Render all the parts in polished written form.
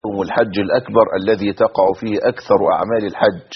يوم الحج الأكبر الذي تقع فيه أكثر أعمال الحج،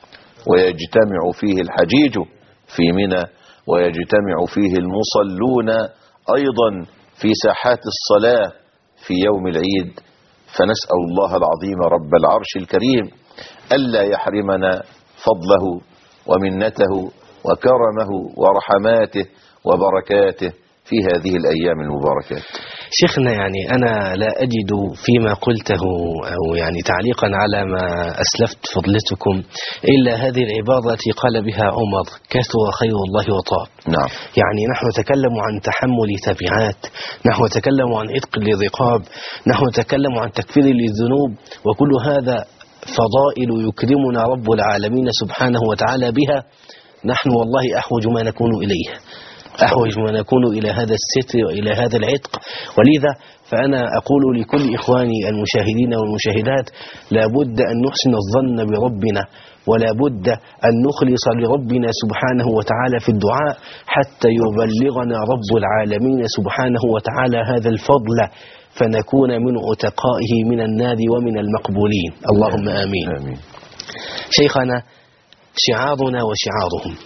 ويجتمع فيه الحجيج في منى، ويجتمع فيه المصلون أيضا في ساحات الصلاة في يوم العيد. فنسأل الله العظيم رب العرش الكريم ألا يحرمنا فضله ومنته وكرمه ورحماته وبركاته في هذه الأيام المباركات. شيخنا، يعني أنا لا أجد فيما قلته أو يعني تعليقا على ما أسلفت فضلتكم إلا هذه العبارة التي قال بها عمر: كثر خير الله وطاب. نعم. يعني نحن نتكلم عن تحمل تبعات، نحن نتكلم عن عتق للرقاب، نحن نتكلم عن تكفير للذنوب، وكل هذا فضائل يكرمنا رب العالمين سبحانه وتعالى بها. نحن والله أحوج ما نكون إليه، أحوج ما نكون إلى هذا الستر وإلى هذا العتق. ولذا فأنا أقول لكل إخواني المشاهدين والمشاهدات: لابد أن نحسن الظن بربنا، ولا بد أن نخلص لربنا سبحانه وتعالى في الدعاء حتى يبلغنا رب العالمين سبحانه وتعالى هذا الفضل، فنكون من عتقائه من النار ومن المقبولين. اللهم آمين. آمين. شيخنا، شعارنا وشعارهم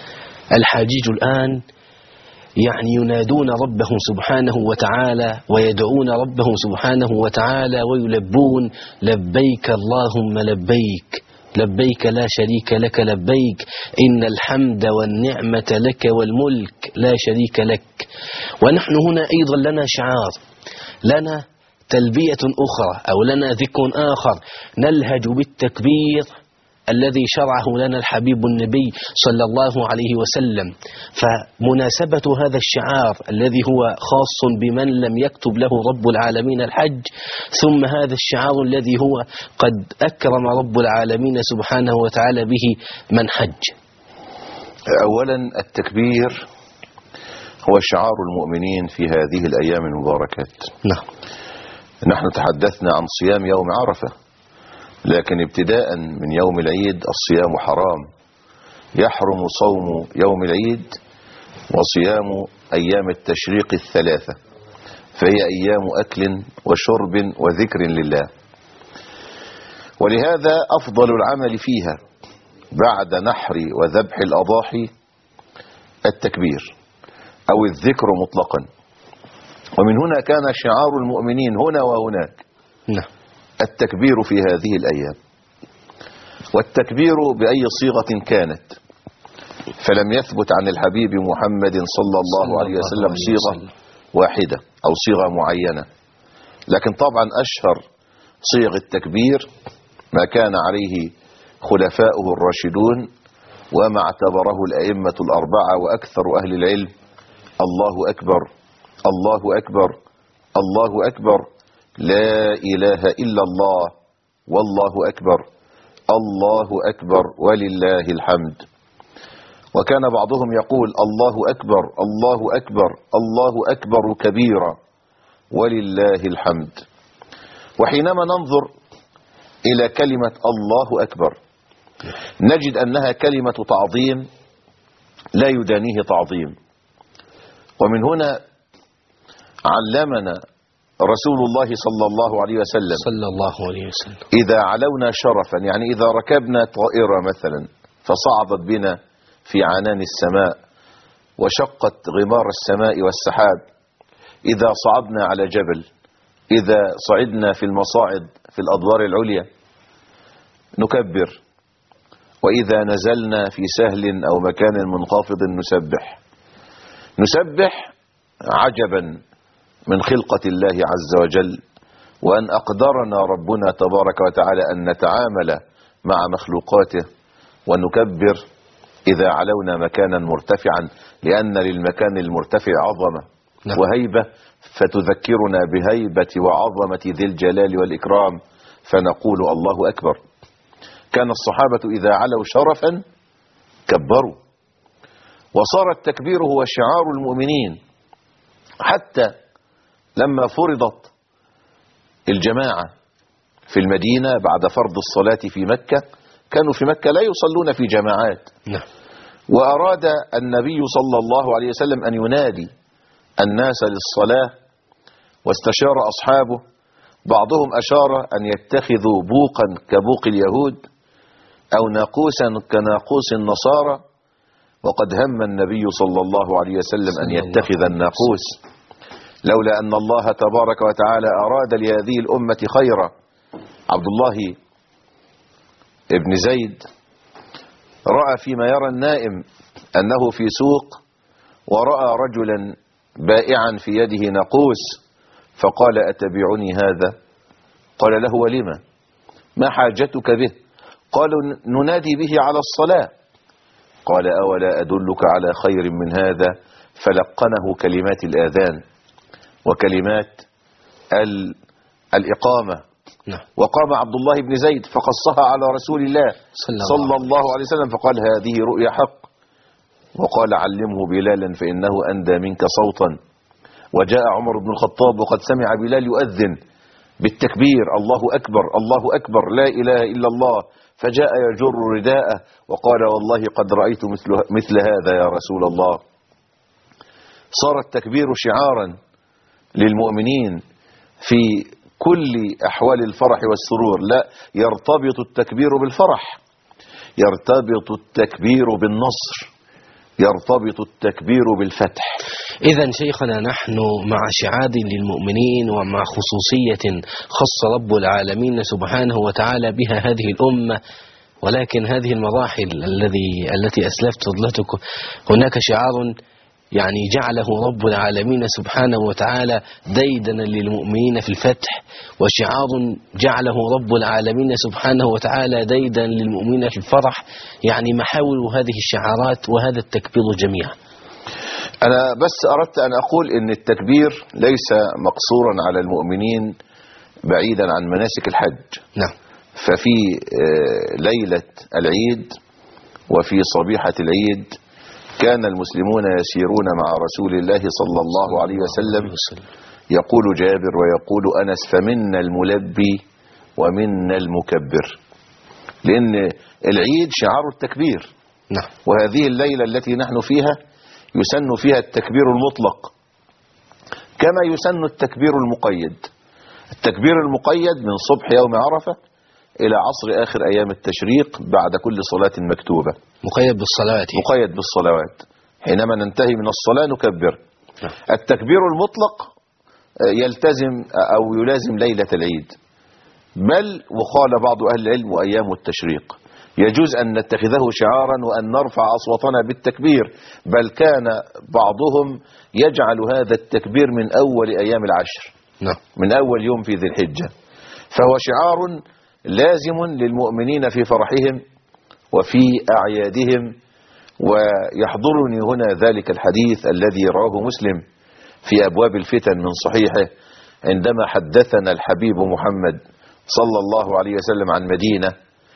الحاجيج الآن يعني ينادون ربهم سبحانه وتعالى ويدعون ربهم سبحانه وتعالى ويلبون: لبيك اللهم لبيك، لبيك لا شريك لك لبيك، إن الحمد والنعمة لك والملك لا شريك لك. ونحن هنا أيضا لنا شعار، لنا تلبية أخرى أو لنا ذكر آخر نلهج بالتكبير الذي شرعه لنا الحبيب النبي صلى الله عليه وسلم. فمناسبة هذا الشعار الذي هو خاص بمن لم يكتب له رب العالمين الحج، ثم هذا الشعار الذي هو قد أكرم رب العالمين سبحانه وتعالى به من حج. أولا التكبير هو شعار المؤمنين في هذه الأيام المباركات. نعم. نحن تحدثنا عن صيام يوم عرفة، لكن ابتداء من يوم العيد الصيام حرام، يحرم صوم يوم العيد وصيام أيام التشريق الثلاثة، فهي أيام أكل وشرب وذكر لله. ولهذا أفضل العمل فيها بعد نحر وذبح الأضاحي التكبير أو الذكر مطلقا. ومن هنا كان شعار المؤمنين هنا وهناك التكبير في هذه الأيام، والتكبير بأي صيغة كانت، فلم يثبت عن الحبيب محمد صلى الله عليه وسلم صيغة واحدة أو صيغة معينة، لكن طبعا أشهر صيغ التكبير ما كان عليه خلفاؤه الراشدون وما اعتبره الأئمة الأربعة وأكثر أهل العلم: الله أكبر، الله أكبر، الله أكبر، لا إله إلا الله، والله أكبر، الله أكبر ولله الحمد. وكان بعضهم يقول: الله أكبر، الله أكبر، الله أكبر كبيرا ولله الحمد. وحينما ننظر إلى كلمة الله أكبر نجد أنها كلمة تعظيم لا يدانيه تعظيم. ومن هنا علمنا رسول الله صلى الله عليه وسلم إذا علونا شرفا، يعني إذا ركبنا طائرة مثلا فصعدت بنا في عنان السماء وشقت غمار السماء والسحاب، إذا صعدنا على جبل، إذا صعدنا في المصاعد في الأدوار العليا نكبر، وإذا نزلنا في سهل أو مكان منخفض نسبح عجبا من خلقة الله عز وجل، وأن أقدرنا ربنا تبارك وتعالى أن نتعامل مع مخلوقاته، ونكبر إذا علونا مكانا مرتفعا، لأن للمكان المرتفع عظمة وهيبة، فتذكرنا بهيبة وعظمة ذي الجلال والإكرام، فنقول الله أكبر. كان الصحابة إذا علوا شرفا كبروا، وصار التكبير هو شعار المؤمنين. حتى لما فرضت الجماعة في المدينة بعد فرض الصلاة في مكة، كانوا في مكة لا يصلون في جماعات، وأراد النبي صلى الله عليه وسلم أن ينادي الناس للصلاة، واستشار أصحابه بعضهم أشار أن يتخذوا بوقا كبوق اليهود أو ناقوسا كناقوس النصارى، وقد هم النبي صلى الله عليه وسلم أن يتخذ الناقوس، لولا أن الله تبارك وتعالى أراد لهذه الأمة خيرا. عبد الله ابن زيد رأى فيما يرى النائم أنه في سوق ورأى رجلا بائعا في يده ناقوس، فقال: أتبعني هذا؟ قال له: ولما؟ ما حاجتك به؟ قالوا: ننادي به على الصلاة. قال: أولا أدلك على خير من هذا؟ فلقنه كلمات الآذان وكلمات الإقامة. وقام عبد الله بن زيد فقصها على رسول الله صلى الله عليه وسلم، فقال: هذه رؤيا حق. وقال: علمه بلالا فإنه أندى منك صوتا. وجاء عمر بن الخطاب وقد سمع بلال يؤذن بالتكبير: الله أكبر الله أكبر لا إله إلا الله، فجاء يجر رداءه وقال: والله قد رأيت مثل هذا يا رسول الله. صار التكبير شعارا للمؤمنين في كل أحوال الفرح والسرور. لا يرتبط التكبير بالفرح، يرتبط التكبير بالنصر، يرتبط التكبير بالفتح. إذن شيخنا نحن مع شعار للمؤمنين ومع خصوصية خص رب العالمين سبحانه وتعالى بها هذه الأمة، ولكن هذه المراحل التي أسلفت فضلتك هناك شعار يعني جعله رب العالمين سبحانه وتعالى ديدنا للمؤمنين في الفتح، وشعار جعله رب العالمين سبحانه وتعالى ديدنا للمؤمنين في الفرح، يعني محاور هذه الشعارات وهذا التكبير جميعا. أنا بس أردت أن أقول إن التكبير ليس مقصورا على المؤمنين بعيدا عن مناسك الحج. نعم. ففي ليلة العيد وفي صبيحة العيد كان المسلمون يسيرون مع رسول الله صلى الله عليه وسلم، يقول جابر ويقول أنس: فمنا الملبي ومنا المكبر، لأن العيد شعار التكبير. نعم. وهذه الليلة التي نحن فيها يسن فيها التكبير المطلق كما يسن التكبير المقيد. التكبير المقيد من صبح يوم عرفة إلى عصر آخر أيام التشريق بعد كل صلاة مكتوبة. مقيد بالصلوات. مقيد بالصلوات، حينما ننتهي من الصلاة نكبر. التكبير المطلق يلتزم أو يلازم ليلة العيد، بل وقال بعض أهل العلم وأيام التشريق. يجوز أن نتخذه شعارا وأن نرفع أصواتنا بالتكبير، بل كان بعضهم يجعل هذا التكبير من أول أيام العشر. نعم. من أول يوم في ذي الحجة، فهو شعار لازم للمؤمنين في فرحهم وفي أعيادهم. ويحضرني هنا ذلك الحديث الذي رواه مسلم في أبواب الفتن من صحيحه، عندما حدثنا الحبيب محمد صلى الله عليه وسلم عن مدينة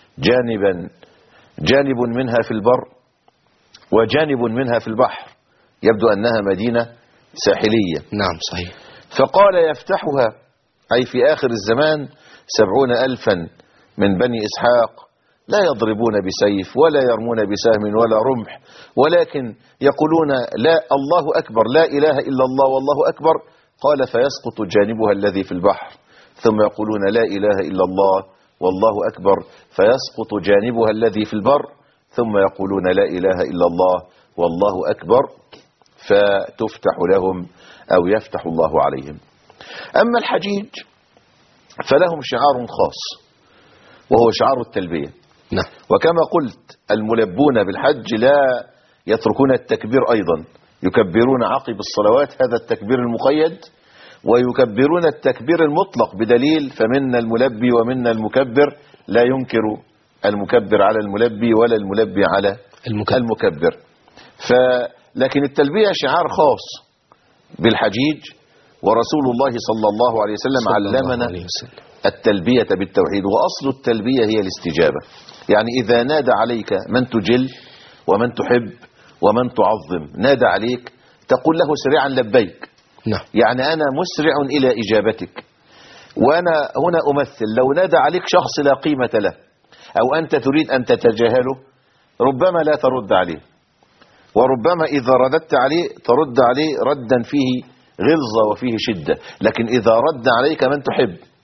جانب منها في البر وجانب منها في البحر، يبدو أنها مدينة ساحلية. نعم صحيح. فقال: يفتحها أي في آخر الزمان 70,000 من بني إسحاق، لا يضربون بسيف ولا يرمون بسهم ولا رمح، ولكن يقولون لا الله أكبر لا إله إلا الله والله أكبر. قال: فيسقط جانبها الذي في البحر، ثم يقولون لا إله إلا الله والله أكبر، فيسقط جانبها الذي في البر، ثم يقولون لا إله إلا الله والله أكبر، فتفتح لهم أو يفتح الله عليهم. أما الحجيج فلهم شعار خاص وهو شعار التلبية. نعم. وكما قلت الملبون بالحج لا يتركون التكبير أيضا، يكبرون عقب الصلوات هذا التكبير المقيد، ويكبرون التكبير المطلق بدليل: فمنا الملبي ومنا المكبر، لا ينكر المكبر على الملبي ولا الملبي على المكبر. لكن التلبية شعار خاص بالحجيج، ورسول الله صلى الله عليه وسلم علمنا التلبية بالتوحيد. وأصل التلبية هي الاستجابة، يعني إذا نادى عليك من تجل ومن تحب ومن تعظم، نادى عليك تقول له سريعا لبيك. نعم. يعني أنا مسرع إلى إجابتك. وأنا هنا أمثل: لو نادى عليك شخص لا قيمة له أو أنت تريد أن تتجاهله، ربما لا ترد عليه، وربما إذا رددت عليه ترد عليه ردا فيه غلظة وفيه شدة. لكن إذا رد عليك من تحب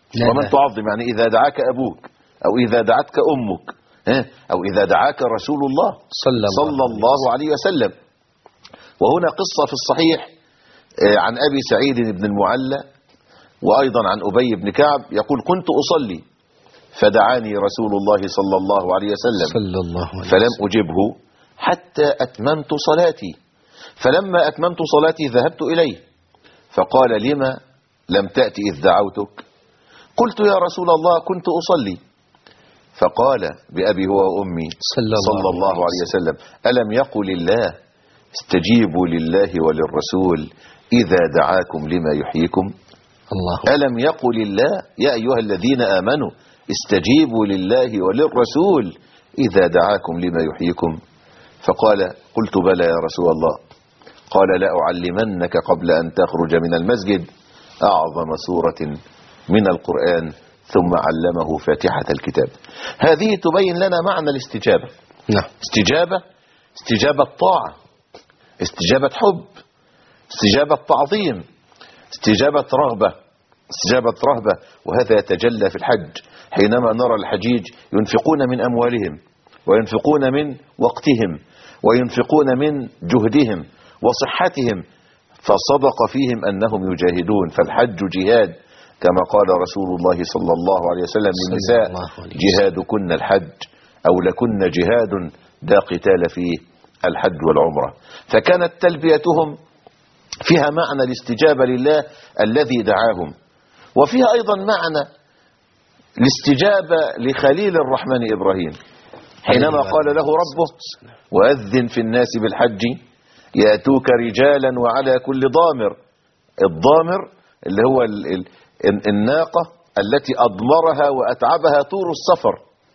لا ومن لا. تعظم يعني إذا دعاك أبوك أو إذا دعتك أمك أو إذا دعاك رسول الله صلى الله عليه وسلم. وهنا قصة في الصحيح عن أبي سعيد بن المعلى وأيضا عن أبي بن كعب يقول كنت أصلي فدعاني رسول الله صلى الله عليه وسلم فلم أجبه حتى أتممت صلاتي، فلما أتممت صلاتي ذهبت إليه فقال لما لم تأتي إذ دعوتك؟ قلت يا رسول الله كنت أصلي. فقال بأبي هو وأمي صلى الله عليه وسلم ألم يقل الله استجيبوا لله وللرسول إذا دعاكم لما يحييكم؟ الله. ألم يقل الله يا أيها الذين آمنوا استجيبوا لله وللرسول إذا دعاكم لما يحييكم؟ فقال قلت بلى يا رسول الله. قال لا أعلمنك قبل أن تخرج من المسجد أعظم سورة من القرآن ثم علمه فاتحة الكتاب. هذه تبين لنا معنى الاستجابة. نعم. استجابة طاعة، استجابة حب، استجابة تعظيم، استجابة رغبة. وهذا يتجلى في الحج حينما نرى الحجيج ينفقون من أموالهم وينفقون من وقتهم وينفقون من جهدهم وصحتهم، فصدق فيهم أنهم يجاهدون. فالحج جهاد كما قال رسول الله صلى الله عليه وسلم للنساء جهادكن الحج أو لكن جهاد لا قتال فيه الحج والعمرة. فكانت تلبيتهم فيها معنى الاستجابة لله الذي دعاهم، وفيها أيضا معنى الاستجابة لخليل الرحمن إبراهيم حينما قال له ربه وأذن في الناس بالحج يأتوك رجالا وعلى كل ضامر. الضامر اللي هو الناقة التي أضمرها وأتعبها طول السفر.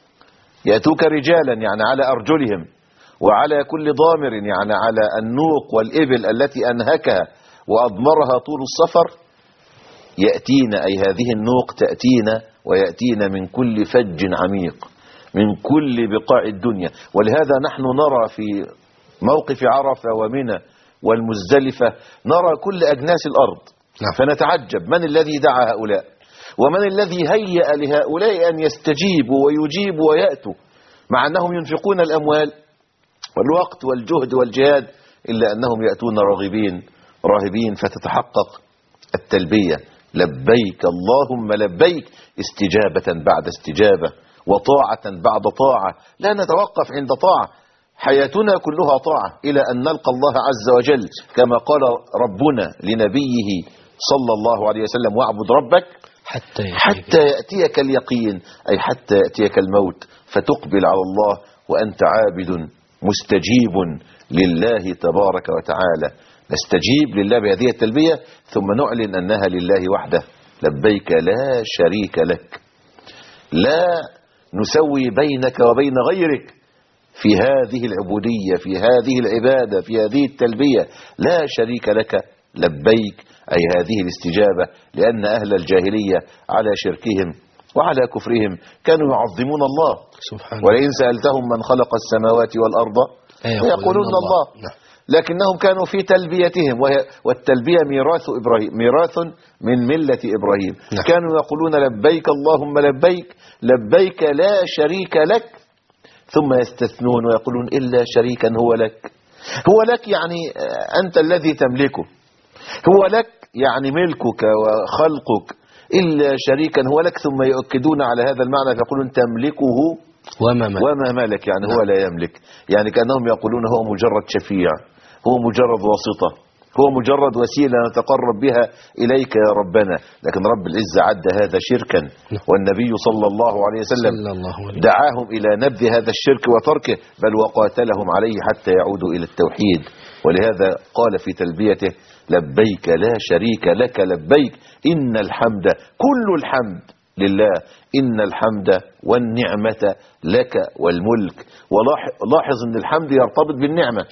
يأتوك رجالا يعني على أرجلهم، وعلى كل ضامر يعني على النوق والإبل التي أنهكها وأضمرها طول السفر. يأتينا أي هذه النوق تأتينا ويأتينا من كل فج عميق من كل بقاع الدنيا. ولهذا نحن نرى في موقف عرفة ومنى والمزدلفة نرى كل أجناس الأرض. فنتعجب من الذي دعا هؤلاء ومن الذي هيأ لهؤلاء أن يستجيبوا ويجيبوا ويأتوا مع أنهم ينفقون الأموال والوقت والجهد والجهاد، إلا أنهم يأتون راهبين فتتحقق التلبية لبيك اللهم لبيك استجابة بعد استجابة وطاعة بعد طاعة. لا نتوقف عند طاعة، حياتنا كلها طاعة إلى أن نلقى الله عز وجل كما قال ربنا لنبيه صلى الله عليه وسلم واعبد ربك حتى يأتيك اليقين، أي حتى يأتيك الموت فتقبل على الله وأنت عابد مستجيب لله تبارك وتعالى. نستجيب لله بهذه التلبية ثم نعلن أنها لله وحده لبيك لا شريك لك، لا نسوي بينك وبين غيرك في هذه العبودية في هذه العبادة في هذه التلبية، لا شريك لك لبيك، أي هذه الاستجابة. لأن أهل الجاهلية على شركهم وعلى كفرهم كانوا يعظمون الله ولئن سألتهم من خلق السماوات والأرض يقولون الله. لكنهم كانوا في تلبيتهم، والتلبية ميراث إبراهيم، ميراث من ملة إبراهيم. كانوا يقولون لبيك اللهم لبيك لبيك لا شريك لك، ثم يستثنون ويقولون إلا شريكا هو لك يعني أنت الذي تملكه، هو لك يعني ملكك وخلقك، إلا شريكا هو لك. ثم يؤكدون على هذا المعنى فيقولون تملكه وما ملك، يعني هو لا يملك، يعني كأنهم يقولون هو مجرد شفيع، هو مجرد واسطة، هو مجرد وسيلة نتقرب بها إليك يا ربنا. لكن رب العزة عد هذا شركا، والنبي صلى الله عليه وسلم دعاهم إلى نبذ هذا الشرك وتركه، بل وقاتلهم عليه حتى يعودوا إلى التوحيد. ولهذا قال في تلبيته لبيك لا شريك لك لبيك إن الحمد كل الحمد لله إن الحمد والنعمة لك والملك. ولاحظ أن الحمد يرتبط بالنعمة،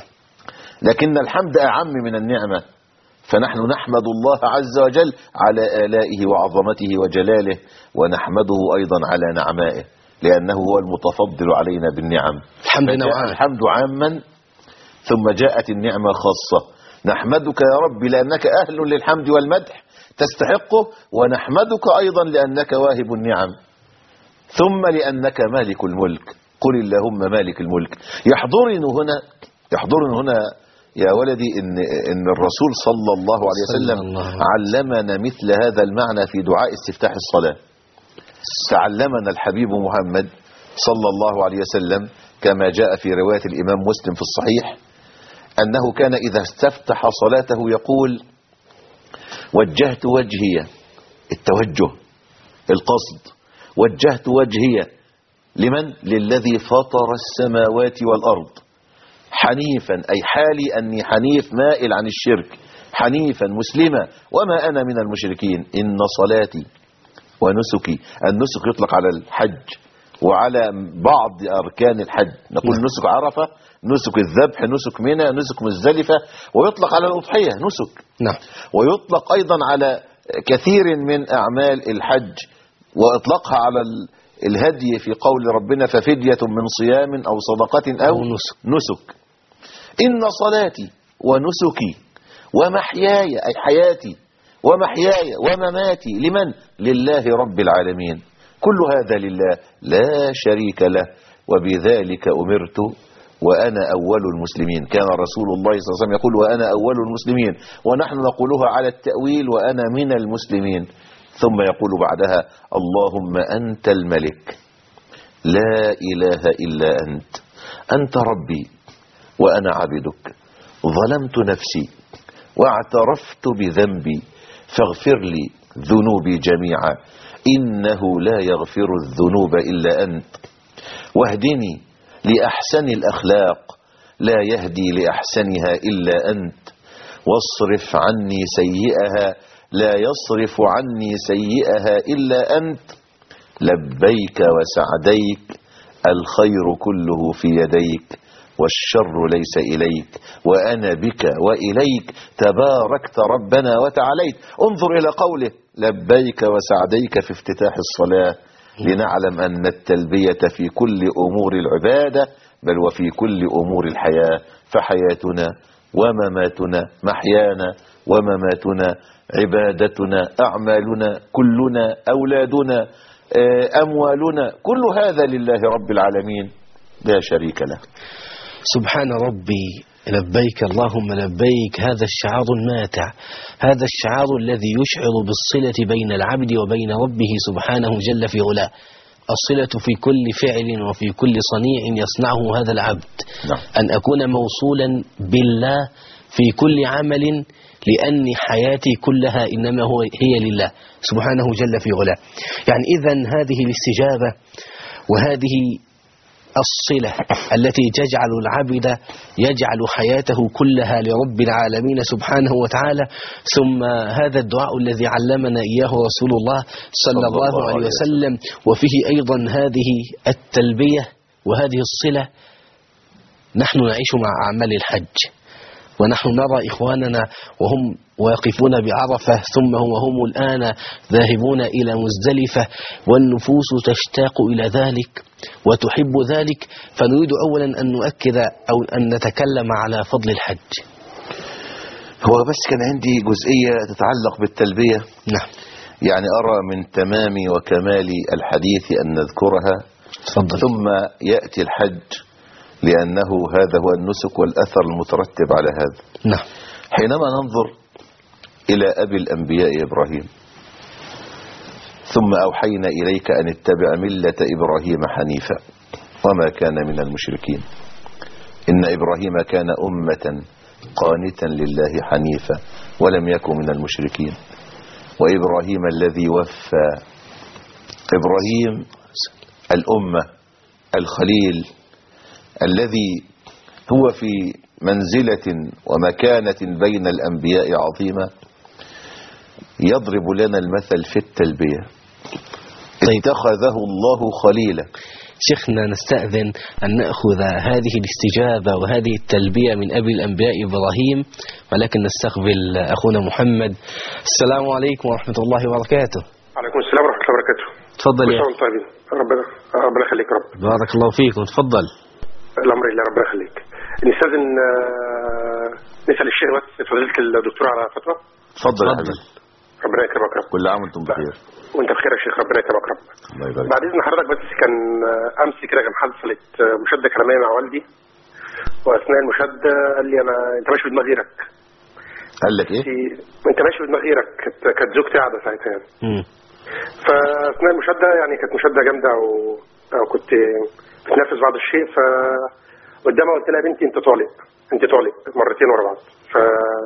لكن الحمد أعم من النعمة. فنحن نحمد الله عز وجل على آلائه وعظمته وجلاله، ونحمده أيضا على نعمائه لأنه هو المتفضل علينا بالنعم. الحمد عاما ثم جاءت النعمة خاصة. نحمدك يا رب لأنك أهل للحمد والمدح تستحقه، ونحمدك أيضا لأنك واهب النعم، ثم لأنك مالك الملك. قل اللهم مالك الملك. يحضرني هنا يا ولدي إن الرسول صلى الله عليه وسلم علمنا مثل هذا المعنى في دعاء استفتاح الصلاة. تعلمنا الحبيب محمد صلى الله عليه وسلم كما جاء في رواية الإمام مسلم في الصحيح أنه كان إذا استفتح صلاته يقول: وجهت وجهي، التوجه القصد، وجهت وجهي لمن؟ للذي فطر السماوات والأرض حنيفا، أي حالي أني حنيف مائل عن الشرك، حنيفا مسلما وما أنا من المشركين. إن صلاتي ونسكي، النسك يطلق على الحج وعلى بعض أركان الحج، نقول نسك عرفة، نسك الذبح، نسك منى، نسك مزدلفة، ويطلق على الأضحية نسك، نعم، ويطلق أيضا على كثير من أعمال الحج، وإطلقها على الهدي في قول ربنا: ففدية من صيام أو صدقة أو نسك. إن صلاتي ونسكي ومحياي، أي حياتي ومحياي ومماتي لمن؟ لله رب العالمين، كل هذا لله لا شريك له، وبذلك أمرت وأنا أول المسلمين. كان رسول الله صلى الله عليه وسلم يقول: وأنا أول المسلمين، ونحن نقولها على التأويل: وأنا من المسلمين. ثم يقول بعدها: اللهم أنت الملك لا إله إلا أنت ربي وأنا عبدك، ظلمت نفسي واعترفت بذنبي فاغفر لي ذنوبي جميعا، إنه لا يغفر الذنوب إلا أنت، واهدني لأحسن الأخلاق لا يهدي لأحسنها إلا أنت، واصرف عني سيئها لا يصرف عني سيئها إلا أنت، لبيك وسعديك، الخير كله في يديك والشر ليس إليك، وأنا بك وإليك تباركت ربنا وتعاليت. انظر إلى قوله: لبيك وسعديك في افتتاح الصلاة، لنعلم أن التلبية في كل أمور العبادة بل وفي كل أمور الحياة، فحياتنا ومماتنا، محيانا ومماتنا، عبادتنا، أعمالنا، كلنا، أولادنا، أموالنا، كل هذا لله رب العالمين لا شريك له. سبحان ربي، لبيك اللهم لبيك، هذا الشعار الماتع، هذا الشعار الذي يشعر بالصلة بين العبد وبين ربه سبحانه جل في علاه، الصلة في كل فعل وفي كل صنيع يصنعه هذا العبد. أن أكون موصولا بالله في كل عمل، لأن حياتي كلها إنما هي لله سبحانه جل في علاه. يعني إذن هذه الاستجابة وهذه الصلة التي تجعل العبد يجعل حياته كلها لرب العالمين سبحانه وتعالى. ثم هذا الدعاء الذي علمنا إياه رسول الله صلى الله عليه وسلم، وفيه أيضا هذه التلبية وهذه الصلة. نحن نعيش مع أعمال الحج، ونحن نرى إخواننا وهم واقفون بعرفة، ثم وهم الآن ذاهبون إلى مزدلفة، والنفوس تشتاق إلى ذلك وتحب ذلك. فنريد أولا أن نؤكد أو أن نتكلم على فضل الحج. هو بس كان عندي جزئية تتعلق بالتلبية، نعم، يعني أرى من تمام وكمال الحديث أن نذكرها. تفضل. ثم يأتي الحج، لأنه هذا هو النسك والأثر المترتب على هذا. نعم. حينما ننظر إلى أبي الأنبياء إبراهيم: ثم أوحينا إليك أن اتبع ملة إبراهيم حنيفا وما كان من المشركين، إن إبراهيم كان أمة قانتا لله حنيفا ولم يكن من المشركين، وإبراهيم الذي وفى. إبراهيم الأمة، الخليل، الذي هو في منزلة ومكانة بين الأنبياء عظيمة، يضرب لنا المثل في التلبية. اتخذه الله خليلا. شيخنا نستأذن أن نأخذ هذه الاستجابة وهذه التلبية من أبي الأنبياء إبراهيم، ولكن نستقبل أخونا محمد. السلام عليكم ورحمة الله وبركاته. عليكم السلام ورحمة الله وبركاته. تفضل يا طيب. ربنا يخليك. رب بارك الله فيكم. تفضل. الأمر لله. ربنا يخليك. نستأذن نسأل الشيخ بس فضيلة الدكتور على فترة. اتفضل يا حبيبي. ربنا يكرمك رب. كل عام وانتم بخير. وانت بخير يا شيخ، ربنا يكرمك رب. الله يبارك. بعد اذن حضرتك بس كان امس كده كان حصلت مشاده كلاميه مع والدي، واثناء المشاده قال لي انت ماشي بدماغ غيرك. قال لك ايه؟ انت ماشي بدماغ غيرك. كانت زوجتي قاعده ساعتها يعني. فاثناء المشاده يعني كانت مشاده جامده او كنت بتنفذ بعض الشيء، ف قدامها قلت لها يا بنتي انت طالق مرتين ورا بعض. ف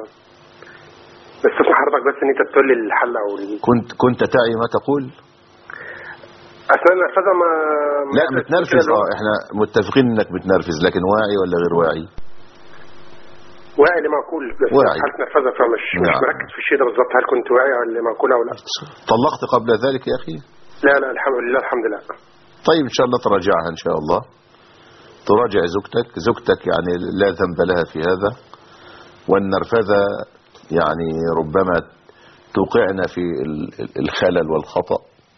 بس اسمع حضرتك بس ان انت تقول لي الحل او كنت تعي ما تقول؟ اثناء النرفزه ما لا متنرفز. احنا متفقين انك متنرفز، لكن واعي ولا غير واعي؟ واعي لما اقول، بس حالة نرفزه فمش مش مركز في الشيء ده بالظبط. هل كنت واعي ولا ما اقول او لا؟ طلقت قبل ذلك يا اخي؟ لا الحمد لله الحمد لله. طيب ان شاء الله تراجعها ان شاء الله، تراجع زوجتك يعني لا ذنب لها في هذا، والنرفزه يعني ربما توقعنا في الخلل والخطأ.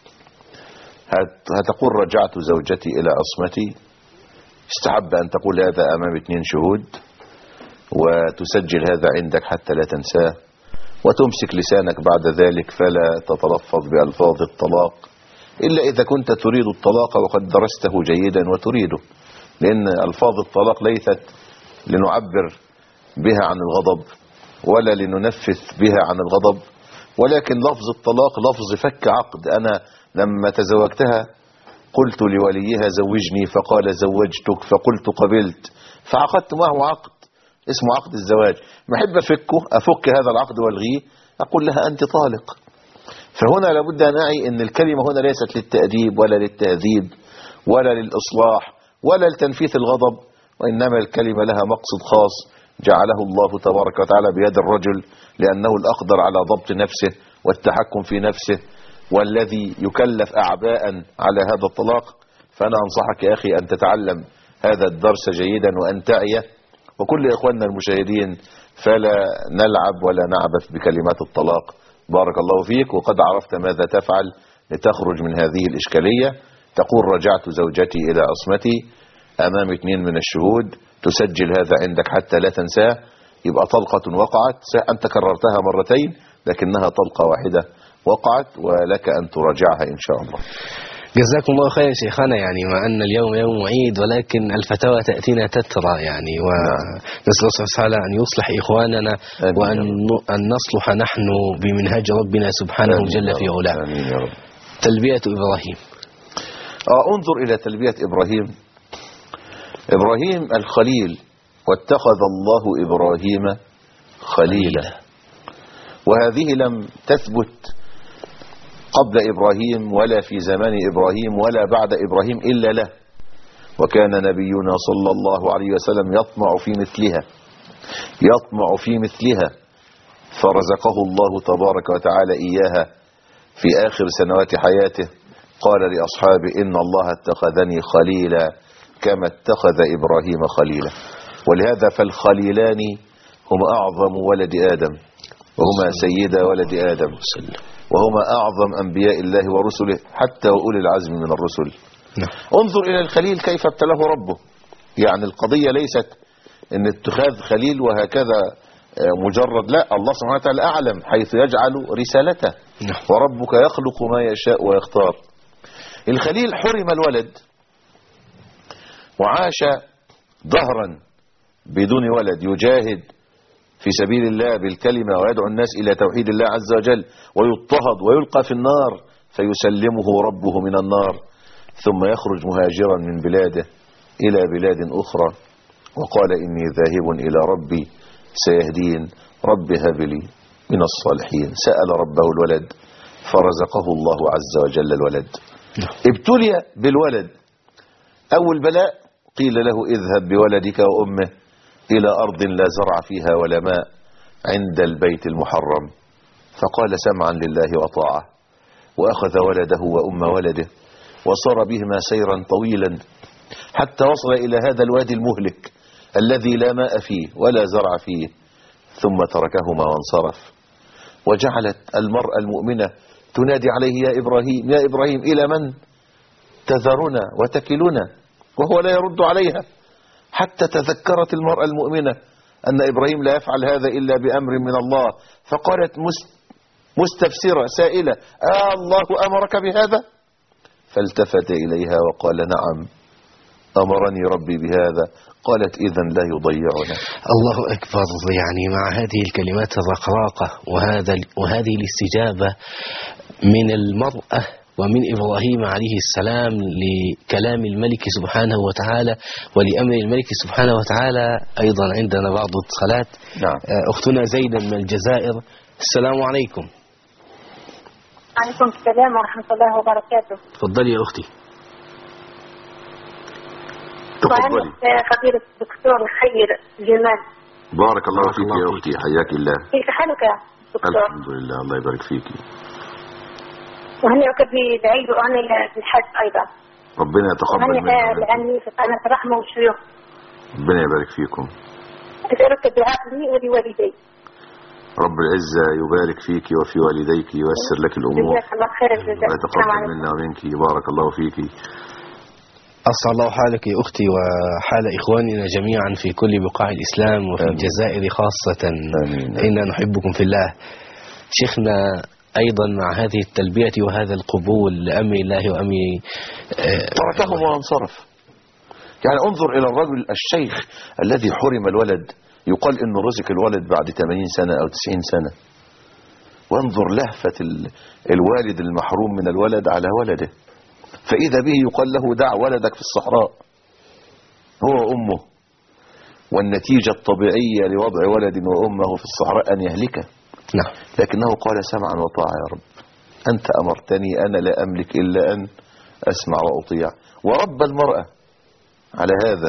هتقول رجعت زوجتي إلى عصمتي، استحب أن تقول هذا أمام 2 شهود، وتسجل هذا عندك حتى لا تنساه، وتمسك لسانك بعد ذلك فلا تتلفظ بألفاظ الطلاق إلا إذا كنت تريد الطلاق وقد درسته جيدا وتريده، لأن ألفاظ الطلاق ليست لنعبر بها عن الغضب ولا لننفث بها عن الغضب، ولكن لفظ الطلاق لفظ فك عقد. أنا لما تزوجتها قلت لوليها زوجني، فقال زوجتك، فقلت قبلت، فعقدت معه عقد اسمه عقد الزواج. ما أحب أفك هذا العقد والغيه، أقول لها أنت طالق. فهنا لابد أن أعي أن الكلمة هنا ليست للتأديب ولا للتهذيب ولا للإصلاح ولا لتنفيذ الغضب، وإنما الكلمة لها مقصد خاص جعله الله تبارك وتعالى بيد الرجل، لأنه الأقدر على ضبط نفسه والتحكم في نفسه، والذي يكلف أعباء على هذا الطلاق. فأنا أنصحك يا أخي أن تتعلم هذا الدرس جيدا وأن تعيه، وكل إخواننا المشاهدين فلا نلعب ولا نعبث بكلمات الطلاق. بارك الله فيك، وقد عرفت ماذا تفعل لتخرج من هذه الإشكالية. تقول رجعت زوجتي إلى عصمتي أمام 2 من الشهود، تسجل هذا عندك حتى لا تنساه، يبقى طلقة وقعت. أنت كررتها مرتين لكنها طلقة واحدة وقعت، ولك أن تراجعها إن شاء الله. جزاكم الله خير شيخنا. يعني مع أن اليوم يوم عيد ولكن الفتاوى تأتينا تترى يعني، ونسأل الله سبحانه وتعالى أن يصلح إخواننا وأن نصلح نحن بمنهج ربنا سبحانه جل في علاه. تلبية إبراهيم. انظر إلى تلبية إبراهيم الخليل، واتخذ الله إبراهيم خليلا، وهذه لم تثبت قبل إبراهيم ولا في زمان إبراهيم ولا بعد إبراهيم إلا له، وكان نبينا صلى الله عليه وسلم يطمع في مثلها فرزقه الله تبارك وتعالى إياها في آخر سنوات حياته. قال لأصحابه إن الله اتخذني خليلا كما اتخذ إبراهيم خليلا. ولهذا فالخليلان هما أعظم ولد آدم، وهما سيدا ولد آدم، وهما أعظم أنبياء الله ورسله حتى وأولي العزم من الرسل. انظر إلى الخليل كيف ابتلاه ربه. يعني القضية ليست ان اتخاذ خليل وهكذا مجرد، لا، الله سبحانه وتعالى أعلم حيث يجعل رسالته، وربك يخلق ما يشاء ويختار. الخليل حرم الولد وعاش ظهرا بدون ولد، يجاهد في سبيل الله بالكلمة ويدعو الناس إلى توحيد الله عز وجل، ويضطهد ويلقى في النار فيسلمه ربه من النار، ثم يخرج مهاجرا من بلاده إلى بلاد أخرى، وقال إني ذاهب إلى ربي سيهدين، رب هب لي من الصالحين. سأل ربه الولد فرزقه الله عز وجل الولد. ابتلي بالولد. أول بلاء قيل له اذهب بولدك وأمه إلى أرض لا زرع فيها ولا ماء عند البيت المحرم، فقال سمعا لله وطاعة، وأخذ ولده وأم ولده وصار بهما سيرا طويلا حتى وصل إلى هذا الوادي المهلك الذي لا ماء فيه ولا زرع فيه، ثم تركهما وانصرف. وجعلت المرأة المؤمنة تنادي عليه يا إبراهيم يا إبراهيم إلى من تذرنا وتكلنا، وهو لا يرد عليها، حتى تذكرت المرأة المؤمنة أن إبراهيم لا يفعل هذا إلا بأمر من الله. فقالت مستفسرة سائلة: الله أمرك بهذا؟ فالتفت إليها وقال: نعم أمرني ربي بهذا. قالت: إذن لا يضيعنا. الله أكبر. يعني مع هذه الكلمات الرقراقة وهذه الاستجابة من المرأة ومن إبراهيم عليه السلام لكلام الملك سبحانه وتعالى ولأمر الملك سبحانه وتعالى، أيضا عندنا بعض اتصالات. نعم. أختنا زيدا من الجزائر. السلام عليكم. عليكم السلام ورحمة الله وبركاته. تفضلي يا أختي. تفضلي. فضيلة الدكتور خير جمال. بارك الله فيك يا أختي، حياك الله. كيف حالك يا دكتور؟ الحمد لله، الله يبارك فيك. وهنيئك بالعيد وأنا بالحج أيضا. ربنا يتقبل منا. لأني في قناة رحمة والشيوخ. ربنا يبارك فيكم. أسألك الدعاء لي ولوالدي. رب العزة يبارك فيك وفي والديك وييسر لك الأمور. جزاك الله خير الجزاء. ويتقبل منا ومنك. بارك الله فيك. أسعد الله حالك يا أختي وحال إخواننا جميعا في كل بقاع الإسلام وفي الجزائر خاصة. آمين. إنا نحبكم في الله. شيخنا، أيضا مع هذه التلبية وهذا القبول لأمر الله وأمر تركهم وانصرف. يعني انظر إلى الرجل الشيخ الذي حرم الولد، يقال إنه رزق الولد بعد 80 سنة أو 90 سنة. وانظر لهفة الوالد المحروم من الولد على ولده، فإذا به يقال له: دع ولدك في الصحراء هو وأمه. والنتيجة الطبيعية لوضع ولد وأمه في الصحراء أن يهلكه. نعم. لكنه قال: سمعا وطاعة يا رب، أنت أمرتني، أنا لا أملك إلا أن أسمع وأطيع. ورب المرأة على هذا،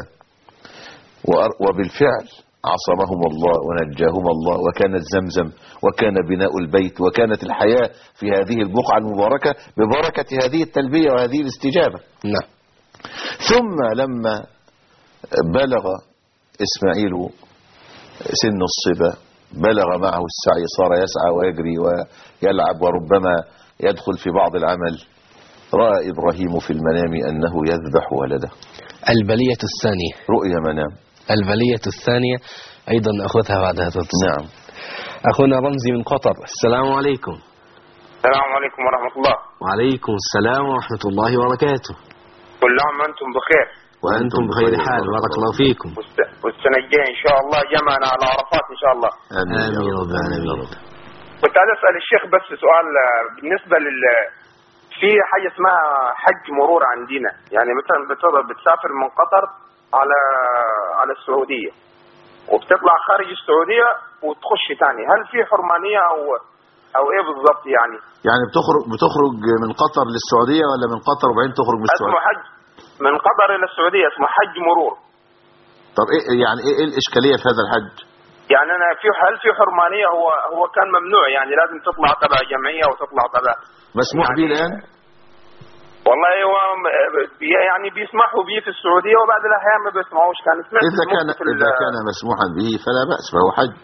وبالفعل عصمهم الله ونجاهم الله، وكانت زمزم وكان بناء البيت وكانت الحياة في هذه البقعة المباركة ببركة هذه التلبية وهذه الاستجابة. نعم. ثم لما بلغ إسماعيل سن الصبا، بلغ معه السعي، صار يسعى ويجري ويلعب وربما يدخل في بعض العمل، رأى إبراهيم في المنام أنه يذبح ولده. البلية الثانية، رؤيا منام. البلية الثانية أيضا أخذها بعد هذا الاتصال. نعم. أخونا رمزي من قطر. السلام عليكم. السلام عليكم ورحمة الله. وعليكم السلام ورحمة الله وبركاته. كل عام وأنتم بخير. وأنتم بخير حال، بارك الله فيكم. والسنة الجاية إن شاء الله جمعنا على عرفات إن شاء الله. آمين يا رب العالمين. كنت عايز أسأل الشيخ بس سؤال بالنسبة في حاجة اسمها حج مرور عندنا، يعني مثلا بتسافر من قطر على السعودية وبتطلع خارج السعودية وتخش تاني، هل في حرمانية أو إيه بالضبط يعني؟ يعني بتخرج من قطر للسعودية ولا من قطر وبعدين تخرج من السعودية؟ اسمه حج من قطر إلى السعودية، اسمه حج مرور. طب إيه يعني إيه الإشكالية في هذا الحج؟ يعني أنا هل في حرمانية؟ هو كان ممنوع، يعني لازم تطلع تبع جمعية وتطلع تبع. مسموح يعني به الآن؟ والله هو يعني بيسمحوا به في السعودية وبعد الأحيان ما بيسمعوش. إذا كان مسموحا به فلا بأس، فهو حج.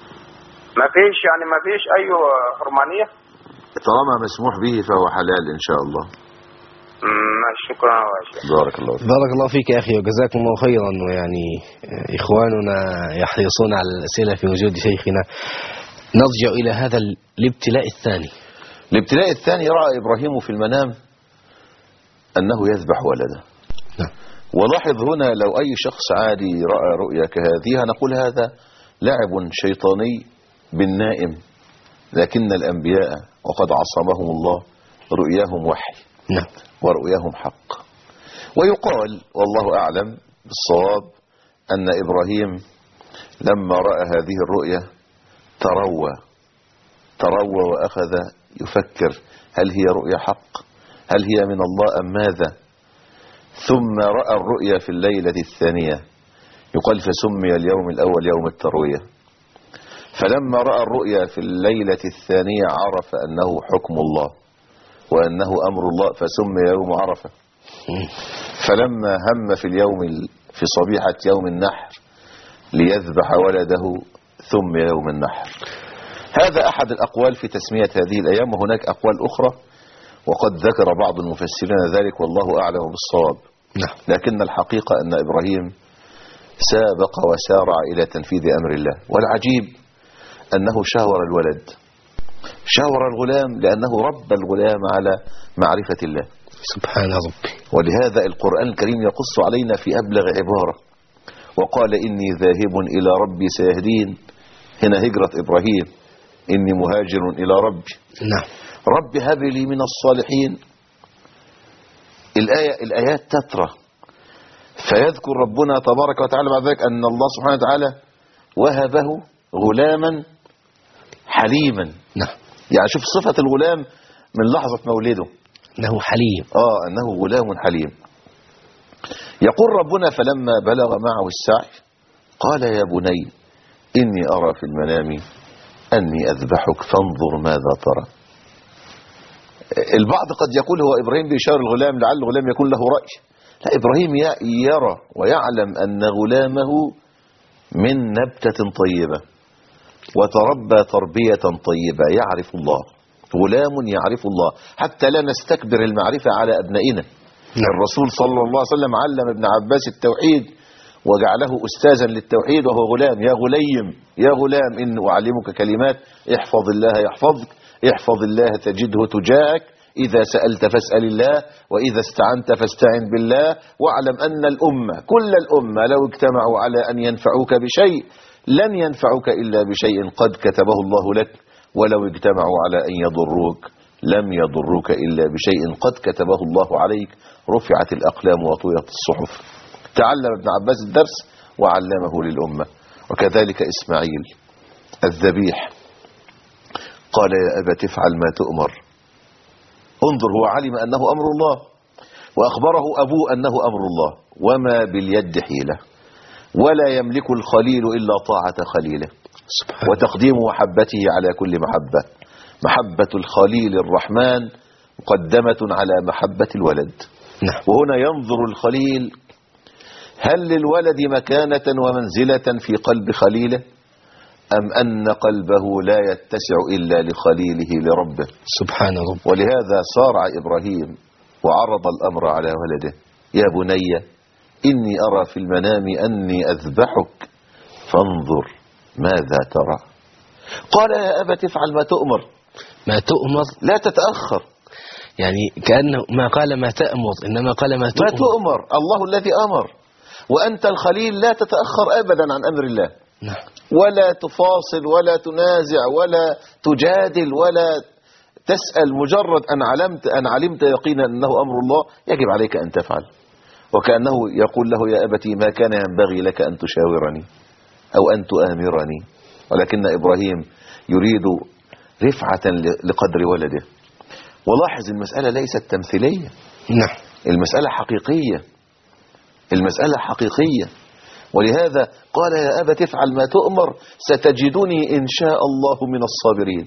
ما فيش أي حرمانية. طالما مسموح به فهو حلال إن شاء الله. شكرا. بارك الله فيك. بارك الله فيك يا أخي وجزاكم الله خيرا. ويعني إخواننا يحرصون على الأسئلة في وجود شيخنا. نرجع إلى هذا الابتلاء الثاني. الابتلاء الثاني، رأى إبراهيم في المنام أنه يذبح ولده. ولاحظ هنا لو أي شخص عادي رأى رؤيا كهذه نقول هذا لعب شيطاني بالنائم، لكن الأنبياء وقد عصمهم الله رؤياهم وحي ورؤياهم حق. ويقال والله أعلم بالصواب أن إبراهيم لما رأى هذه الرؤيا تروى وأخذ يفكر: هل هي رؤيا حق؟ هل هي من الله أم ماذا؟ ثم رأى الرؤيا في الليلة الثانية، يقال فسمي اليوم الأول يوم التروية. فلما رأى الرؤيا في الليلة الثانية عرف أنه حكم الله وأنه أمر الله، فسمي يوم عرفة. فلما هم في صبيحة يوم النحر ليذبح ولده سمي يوم النحر. هذا أحد الأقوال في تسمية هذه الأيام، وهناك أقوال أخرى وقد ذكر بعض المفسرين ذلك والله أعلم بالصواب. لكن الحقيقة أن إبراهيم سابق وسارع إلى تنفيذ أمر الله. والعجيب أنه شاور الولد، شاور الغلام لأنه رب الغلام على معرفة الله سبحان ربي. ولهذا القرآن الكريم يقص علينا في أبلغ عبارة، وقال إني ذاهب إلى ربي سيهدين. هنا هجرة إبراهيم، إني مهاجر إلى ربي. نعم. رب هب لي من الصالحين. الآيات تترى، فيذكر ربنا تبارك وتعالى بعد ذلك أن الله سبحانه وتعالى وهبه غلاما حليما. نعم. يعني شوف صفة الغلام من لحظة مولده، أنه حليم. أنه غلام حليم. يقول ربنا فلما بلغ معه السعي قال يا بني إني أرى في المنام أني أذبحك فانظر ماذا ترى. البعض قد يقول هو إبراهيم بإشارة الغلام لعل الغلام يكون له رأي. لا، إبراهيم يرى ويعلم أن غلامه من نبتة طيبة وتربى تربية طيبة، يعرف الله، غلام يعرف الله، حتى لا نستكبر المعرفة على أبنائنا. الرسول صلى الله عليه وسلم علم ابن عباس التوحيد وجعله أستاذا للتوحيد وهو غلام. يا غليم، يا غلام، إن أعلمك كلمات احفظ الله يحفظك، احفظ الله تجده تجاهك، إذا سألت فاسأل الله، وإذا استعنت فاستعن بالله، واعلم أن الأمة كل الأمة لو اجتمعوا على أن ينفعوك بشيء لن ينفعوك إلا بشيء قد كتبه الله لك، ولو اجتمعوا على أن يضروك لم يضروك إلا بشيء قد كتبه الله عليك، رفعت الأقلام وطويت الصحف. تعلم ابن عباس الدرس وعلمه للأمة. وكذلك إسماعيل الذبيح قال يا أبت افعل ما تؤمر. انظر، هو علم أنه أمر الله، وأخبره أبوه أنه أمر الله، وما باليد حيلة، ولا يملك الخليل إلا طاعة خليله، وتقديم محبته على كل محبة. محبة الخليل الرحمن مقدمة على محبة الولد. وهنا ينظر الخليل هل للولد مكانة ومنزلة في قلب خليله، أم أن قلبه لا يتسع إلا لخليله لربه سبحان ربه. ولهذا صارع إبراهيم وعرض الأمر على ولده. يا بني إني أرى في المنام أني أذبحك فانظر ماذا ترى. قال يا أبت افعل ما تؤمر. ما تؤمر، لا تتأخر، يعني كأنه ما قال ما تأمر، إنما قال ما تؤمر. ما تؤمر، الله الذي أمر، وأنت الخليل لا تتأخر أبدا عن أمر الله. نعم. ولا تفاصل ولا تنازع ولا تجادل ولا تسأل، مجرد أن علمت يقينا أنه أمر الله يجب عليك أن تفعل. وكأنه يقول له يا أبتي ما كان ينبغي لك أن تشاورني أو أن تؤامرني، ولكن إبراهيم يريد رفعة لقدر ولده. ولاحظ المسألة ليست تمثيلية، نعم، المسألة حقيقية، المسألة حقيقية. ولهذا قال يا أبت افعل ما تؤمر ستجدني إن شاء الله من الصابرين.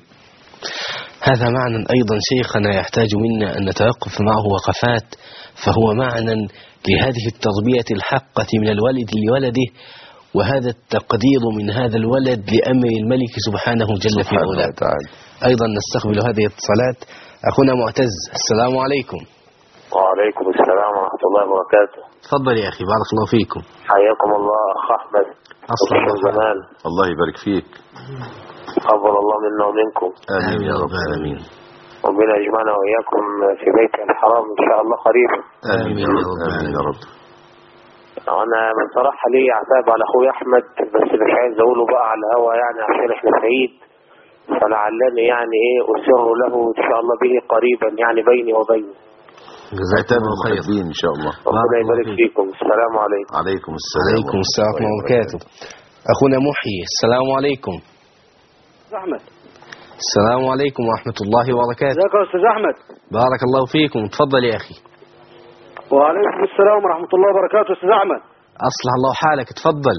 هذا معنى أيضا شيخنا يحتاج منا أن نتوقف معه وقفات، فهو معنى لهذه التربية الحقة من الوالد لولده، وهذا التقدير من هذا الولد لأمر الملك سبحانه جل في علاه. أيضا نستقبل هذه الاتصالات. أخونا معتز، السلام عليكم. وعليكم السلام ورحمة الله وبركاته. تفضل يا أخي، بارك الله فيكم. حياكم الله أخ أحمد. أصلا زمان. الله يبارك فيك. تقبل الله منا ومنكم. آمين يا رب العالمين. ربنا يجمعنا وإياكم في بيته الحرام إن شاء الله قريبا. آمين يا رب. آمين يا رب. أنا من صراحة لي عتاب على أخوي أحمد، بس مش عايز أقوله بقى على الهوا يعني عشان إحنا سعيد، فلعلني يعني أسر له إن شاء الله به قريبا يعني بيني وبينه. جزاك الله خير إن شاء الله. ربنا يبارك فيكم. السلام عليكم. عليكم السلام. عليكم السلام ورحمة الله وبركاته. أخونا محيي، السلام عليكم. أحمد. السلام عليكم ورحمة الله وبركاته. ازيك يا أستاذ أحمد؟ بارك الله فيكم، تفضل يا أخي. وعليكم السلام ورحمة الله وبركاته. أستاذ أحمد، أصلح الله حالك، تفضل.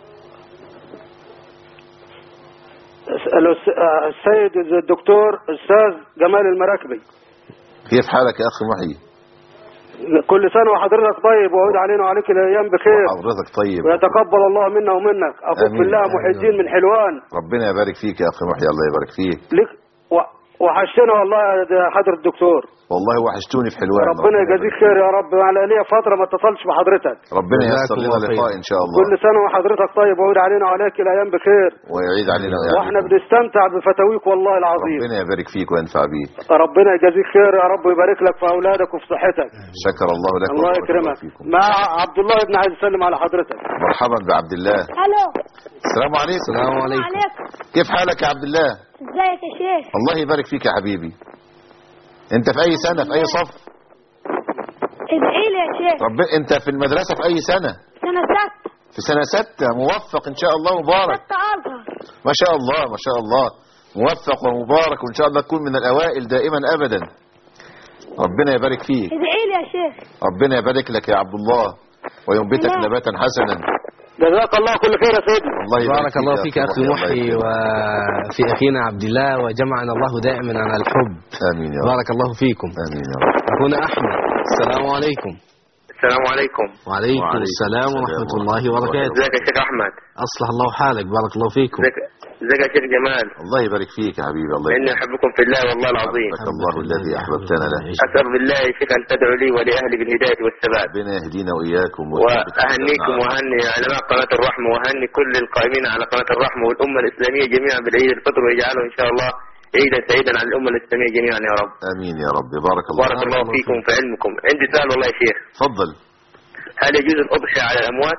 السيد الدكتور أستاذ جمال المراكبي. كيف حالك يا أخي محيي؟ كل سنة وحضرتك طيب، وعود علينا وعليك الأيام بخير. حضرتك طيب، ويتقبل الله منا ومنك. أخوك بالله محي الدين من حلوان. ربنا يبارك فيك يا أخي محيي، الله يبارك فيك. وحشتنا والله يا حضرة الدكتور. والله وحشتوني في حلوان. ربنا يجازيك خير يا رب. انا ليا فتره ما اتصلش بحضرتك. ربنا ييسر لنا لقاء ان شاء الله. كل سنه وحضرتك طيب ويعيد علينا وعليك الايام بخير. ويعيد علينا واحنا بنستمتع بفتاويك والله العظيم. ربنا يبارك فيك وينفع بيك. ربنا يجازيك خير يا رب ويبارك لك في اولادك وفي صحتك. شكر الله لك. الله يكرمك. مع عبد الله ابن عايز يسلم على حضرتك. مرحبا بعبد الله. الو. السلام عليكم. السلام عليكم. كيف حالك يا عبد الله؟ ازيك يا شيخ؟ الله يبارك فيك يا حبيبي. انت في اي سنة في اي صف؟ ادعي لي يا شيخ. انت في المدرسة في اي سنة؟ سنة 6. في سنة 6. موفق ان شاء الله مبارك. 6 أزهر. ما شاء الله ما شاء الله. موفق ومبارك وان شاء الله تكون من الاوائل دائما ابدا. ربنا يبارك فيك. ادعي لي يا شيخ. ربنا يبارك لك يا عبد الله وينبتك نباتا حسنا. جزاك الله كل خير يا سيدي. الله بارك الله فيك يا أخي محي وفي أخينا عبد الله وجمعنا الله دائما على الحب. آمين يا رب. بارك الله فيكم. آمين يا رب. أخونا أحمد السلام عليكم. السلام عليكم. وعليكم السلام ورحمة الله وبركاته. ازيك يا شيخ احمد؟ أصلح الله حالك. بارك الله فيكم. ازيك يا شيخ جمال؟ الله يبارك فيك يا حبيبي. الله اني احبكم في الله والله العظيم. أحبك الله الذي احببتنا له. اسال بالله يا شيخ ان تدعو لي ولاهلي بالهدايه والثبات. ربنا يهدينا واياكم. واهنيكم واهني علماء قناه الرحمه واهني كل القائمين على قناه الرحمه والامه الاسلاميه جميعا بالعيد الفطر ويجعله ان شاء الله عيدا سعيدا على الامه الاسلاميه جميعا يا رب. امين يا رب. بارك الله. بارك الله فيكم في علمكم. عندي سؤال والله يا شيخ. تفضل. هل يجوز الاضحيه على الاموات؟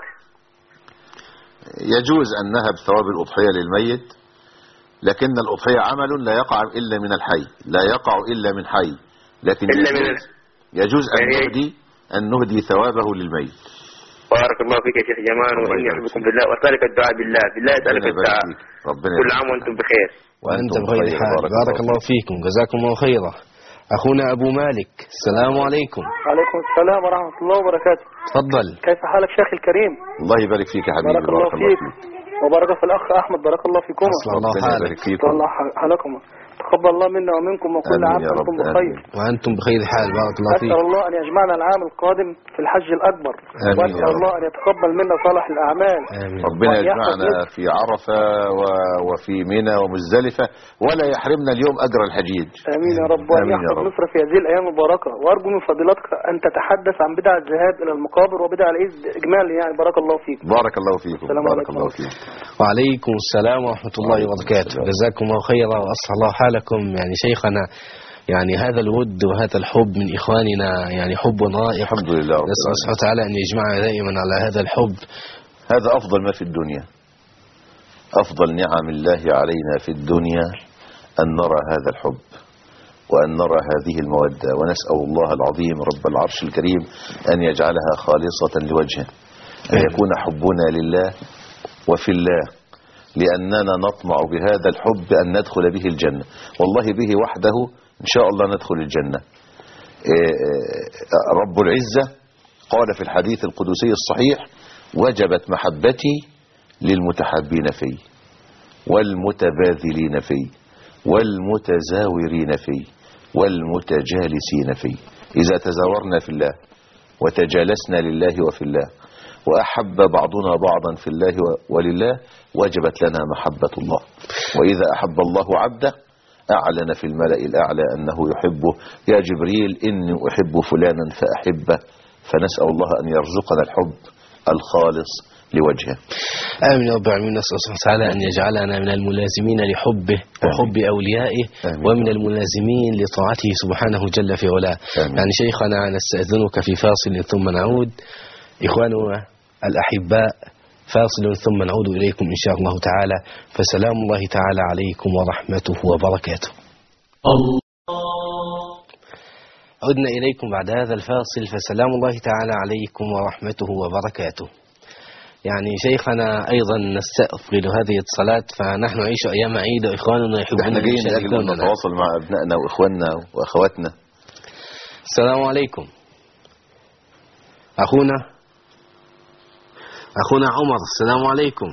يجوز أن نهب ثواب الأضحية للميت، لكن الأضحية عمل لا يقع إلا من الحي، لا يقع إلا من حي، لكن يجوز أن نهدي ثوابه للميت. بارك الله فيك يا شيخ جمال وإني أحبكم بالله وأسألك الدعاء بالله أسألك الدعاء. كل عام وأنتم بخير. وأنتم بخير حال. بارك الله فيكم. جزاكم الله خيرا. أخونا أبو مالك السلام عليكم. وعليكم السلام ورحمة الله وبركاته. تفضل. كيف حالك شيخ الكريم؟ الله يبارك فيك يا حبيبي. بارك الله فيك. وبارك في الأخ أحمد. بارك الله فيكم. الله حالك. الله حالكم. تقبل الله منا ومنكم وكل عام وأنتم بخير. وأنتم بخير حال. بارك الله فيك. أسأل الله أن يجمعنا العام القادم في الحج الأكبر. وأسأل الله أن يتقبل منا صالح الأعمال. ربنا يجمعنا في عرفة وفي منى ومزدلفة ولا يحرمنا اليوم أجر الحجيج. آمين يا رب. وأن يحفظ مصر في هذه الأيام المباركة. وأرجو من فضيلتك أن تتحدث عن بدع الذهاب إلى المقابر وبدع العيد إجمالي يعني. بارك الله فيك. بارك الله فيكم. بارك الله فيكم. وعليكم السلام ورحمة الله وبركاته. جزاكم الله خيرا وأصلح الله حالكم. يعني شيخنا يعني هذا الود وهذا الحب من إخواننا يعني حب رائع. الحمد لله. نسأل الله سبحانه وتعالى أن يجمعنا دائما على هذا الحب. هذا أفضل ما في الدنيا. أفضل نعم الله علينا في الدنيا أن نرى هذا الحب وأن نرى هذه المودة، ونسأل الله العظيم رب العرش الكريم أن يجعلها خالصة لوجهه، أن يكون حبنا لله وفي الله، لأننا نطمع بهذا الحب أن ندخل به الجنة. والله به وحده إن شاء الله ندخل الجنة. رب العزة قال في الحديث القدسي الصحيح: وجبت محبتي للمتحابين في والمتباذلين في والمتزاورين في والمتجالسين في. إذا تزاورنا في الله وتجالسنا لله وفي الله وأحب بعضنا بعضا في الله ولله وجبت لنا محبة الله. وإذا أحب الله عبده أعلن في الملأ الأعلى أنه يحبه: يا جبريل إني أحب فلانا فأحبه. فنسأل الله أن يرزقنا الحب الخالص لوجهه. آمين يا رب العالمين. نسأل الله تعالى أن يجعلنا من الملازمين لحبه وحب أوليائه ومن الملازمين لطاعته سبحانه جل في علاه. يعني شيخنا نستأذنك في فاصل ثم نعود. إخواننا الأحباء فاصل ثم نعود إليكم إن شاء الله تعالى. فسلام الله تعالى عليكم ورحمته وبركاته. عدنا إليكم بعد هذا الفاصل. فسلام الله تعالى عليكم ورحمته وبركاته. يعني شيخنا أيضا نستقبل هذه الصلاة، فنحن نعيش أيام عيد وإخواننا يحبون نحن جايين لأجل أن نتواصل مع أبنائنا وإخواننا وأخواتنا. السلام عليكم. أخونا عمر السلام عليكم.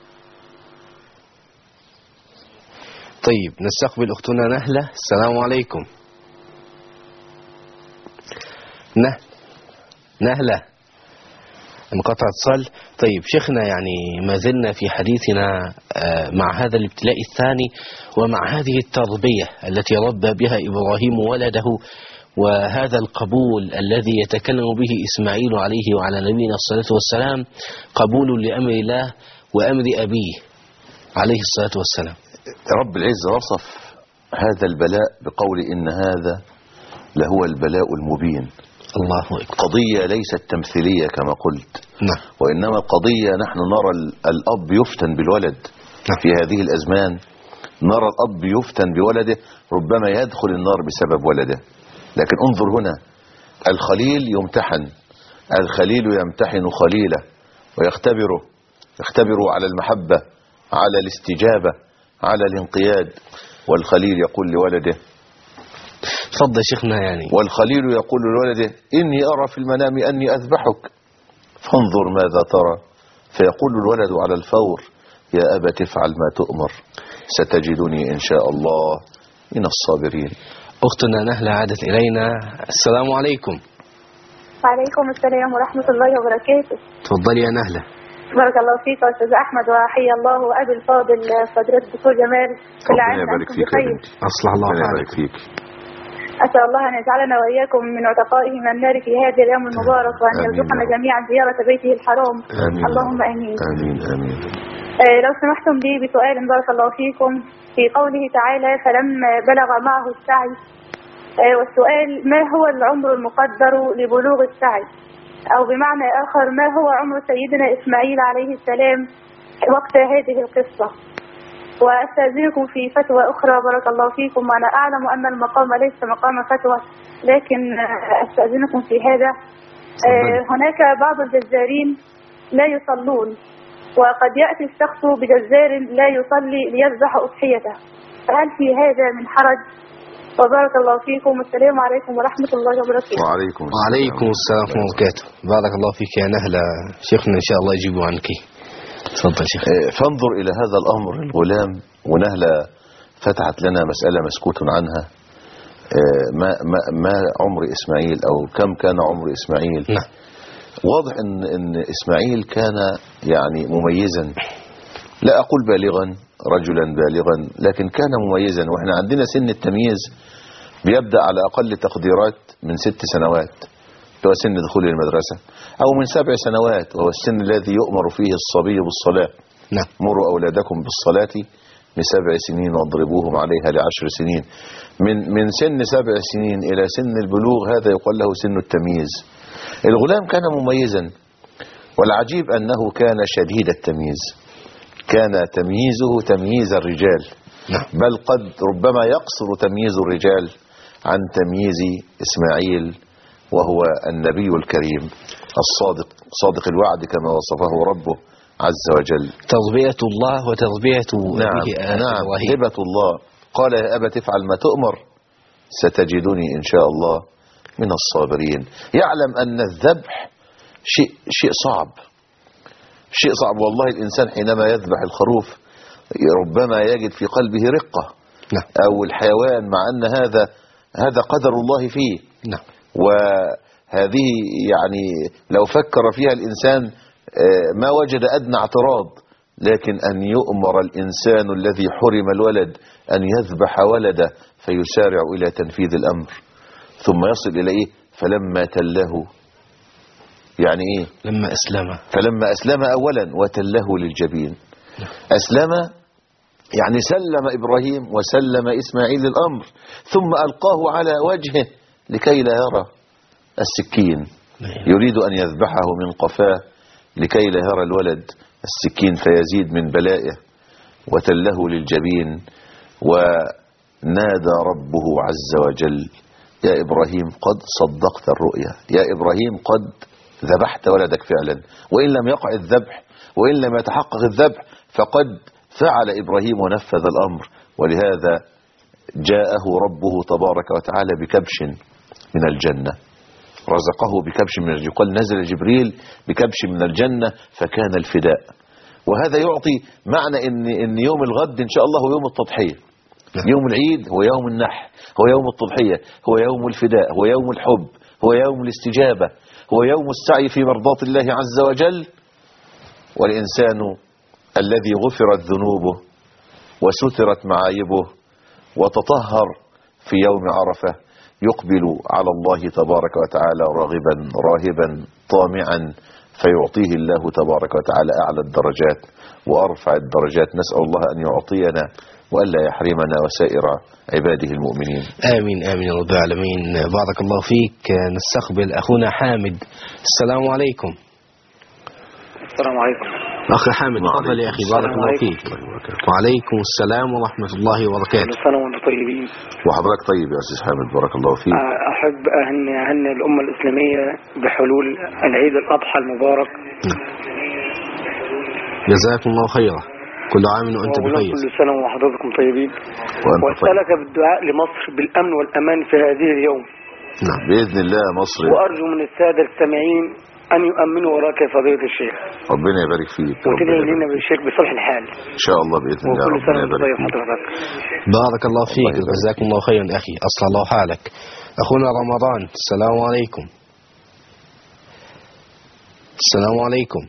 طيب نستقبل أختنا نهلة. السلام عليكم. نهلة انقطع اتصال. طيب شيخنا، يعني ما زلنا في حديثنا مع هذا الابتلاء الثاني ومع هذه التربية التي ربى بها إبراهيم ولده، وهذا القبول الذي يتكلم به إسماعيل عليه وعلى نبينا الصلاة والسلام، قبول لأمر الله وأمر أبيه عليه الصلاة والسلام. رب العزة وصف هذا البلاء بقول إن هذا لهو البلاء المبين. الله أكبر. قضية ليست تمثيلية كما قلت، نعم. وإنما قضية نحن نرى الأب يفتن بالولد. نعم. في هذه الأزمان نرى الأب يفتن بولده، ربما يدخل النار بسبب ولده. لكن انظر هنا، الخليل يمتحن، الخليل يمتحن خليله ويختبره على المحبة، على الاستجابة، على الانقياد. والخليل يقول لولده، تفضل شيخنا. يعني والخليل يقول لولده إني أرى في المنام أني أذبحك فانظر ماذا ترى، فيقول الولد على الفور يا أبت افعل ما تؤمر ستجدني إن شاء الله من الصابرين. أختنا نهلة عادت إلينا. السلام عليكم. وعليكم السلام ورحمة الله وبركاته. تفضلي يا نهلة. بارك الله فيك يا أستاذ أحمد، وحيا الله أبي الفاضل فضيلة الدكتور جمال. كل عام وأنتم بخير. أصلح الله حالك. أسأل الله أن يجعلنا وإياكم من عتقائه من النار في هذا اليوم المبارك، وأن يرزقنا جميعا زيارة بيته الحرام. آمين. اللهم آمين. آمين آمين. لو سمحتم لي بسؤال بارك الله فيكم، في قوله تعالى فلما بلغ معه السعي، والسؤال ما هو العمر المقدر لبلوغ السعي؟ أو بمعنى آخر، ما هو عمر سيدنا إسماعيل عليه السلام وقت هذه القصة؟ وأستأذنكم في فتوى أخرى بارك الله فيكم، وأنا أعلم أن المقام ليس مقام فتوى، لكن أستأذنكم في هذا. هناك بعض الجزارين لا يصلون، وقد يأتي الشخص بجزار لا يصلي ليذبح أضحيته، فهل في هذا من حرج؟ وبارك الله فيكم، والسلام عليكم ورحمة الله وبركاته. وعليكم السلام ورحمة الله وبركاته. بارك الله فيك يا نهلة. شيخنا إن شاء الله يجيبوا عنك. تفضل شيخ. فانظر إلى هذا الأمر الغلام، ونهلة فتحت لنا مسألة مسكوت عنها. ما عمر إسماعيل أو كم كان عمر إسماعيل؟ نعم. واضح إن إسماعيل كان يعني مميزا، لا أقول بالغا، رجلا بالغا، لكن كان مميزا. وإحنا عندنا سن التمييز بيبدأ على أقل تقديرات من 6 سنوات، هو سن دخول المدرسة، أو من 7 سنوات، وهو السن الذي يؤمر فيه الصبي بالصلاة. نعم. مروا أولادكم بالصلاة ل7 سنين واضربوهم عليها ل10 سنين. من سن 7 سنين إلى سن البلوغ هذا يقال له سن التمييز. الغلام كان مميزا، والعجيب أنه كان شديد التمييز، كان تمييزه تمييز الرجال. نعم. بل قد ربما يقصر تمييز الرجال عن تمييز إسماعيل، وهو النبي الكريم الصادق، صادق الوعد كما وصفه ربه عز وجل. تربية الله وتربية نعم. هبة الله. قال يا أبت افعل ما تؤمر ستجدني إن شاء الله من الصابرين. يعلم أن الذبح شيء صعب، شيء صعب والله. الإنسان حينما يذبح الخروف ربما يجد في قلبه رقة. نعم. أو الحيوان، مع أن هذا قدر الله فيه. نعم. وهذه يعني لو فكر فيها الإنسان ما وجد أدنى اعتراض، لكن أن يؤمر الإنسان الذي حرم الولد أن يذبح ولده فيسارع إلى تنفيذ الأمر، ثم يصل إلى إيه؟ فلما تله، يعني إيه؟ فلما أسلم أولا وتله للجبين. أسلم يعني سلم إبراهيم وسلم إسماعيل الأمر، ثم ألقاه على وجهه لكي لا يرى السكين. يريد أن يذبحه من قفاه لكي لا يرى الولد السكين فيزيد من بلائه. وتله للجبين، ونادى ربه عز وجل يا إبراهيم قد صدقت الرؤيا، يا إبراهيم قد ذبحت ولدك فعلا، وإن لم يقع الذبح وإن لم يتحقق الذبح فقد فعل إبراهيم ونفذ الأمر. ولهذا جاءه ربه تبارك وتعالى بكبش من الجنة، رزقه بكبش من الجنة. قال نزل جبريل بكبش من الجنة فكان الفداء. وهذا يعطي معنى إن يوم الغد إن شاء الله هو يوم التضحية. يوم العيد هو يوم النحر، هو يوم التضحية، هو يوم الفداء، هو يوم الحب، هو يوم الاستجابة، هو يوم السعي في مرضاة الله عز وجل. والإنسان الذي غفرت ذنوبه وسترت معايبه وتطهر في يوم عرفة يقبل على الله تبارك وتعالى راغبا راهبا طامعا، فيعطيه الله تبارك وتعالى أعلى الدرجات وأرفع الدرجات. نسأل الله أن يعطينا وألا يحرمنا وسائر عباده المؤمنين. آمين آمين يا رب العالمين. بارك الله فيك. نستقبل أخونا حامد. السلام عليكم. السلام عليكم. أخي حامد تفضل يا أخي. بارك الله فيك. وعليكم السلام ورحمة الله وبركاته. كل سنة وانتم طيبين. وحضرتك طيب يا أستاذ حامد بارك الله فيك. أحب أهني الأمة الإسلامية بحلول العيد الأضحى المبارك. جزاكم الله خيرا. كل عام وأنت بخير. كل سنة وحضراتكم طيبين. وأسألك بالدعاء لمصر بالأمن والأمان في هذه اليوم. نعم بإذن الله مصر. وأرجو من السادة السامعين أن يؤمنوا وراك يا فضيلة الشيخ. ربنا يبارك فيك. وتدعي لنا بالشيخ بصلح الحال. إن شاء الله بإذن الله. وكل سنة وانت طيب حضرتك. بارك الله فيك. جزاكم الله خيرا أخي. أصلح الله حالك. أخونا رمضان. السلام عليكم. السلام عليكم.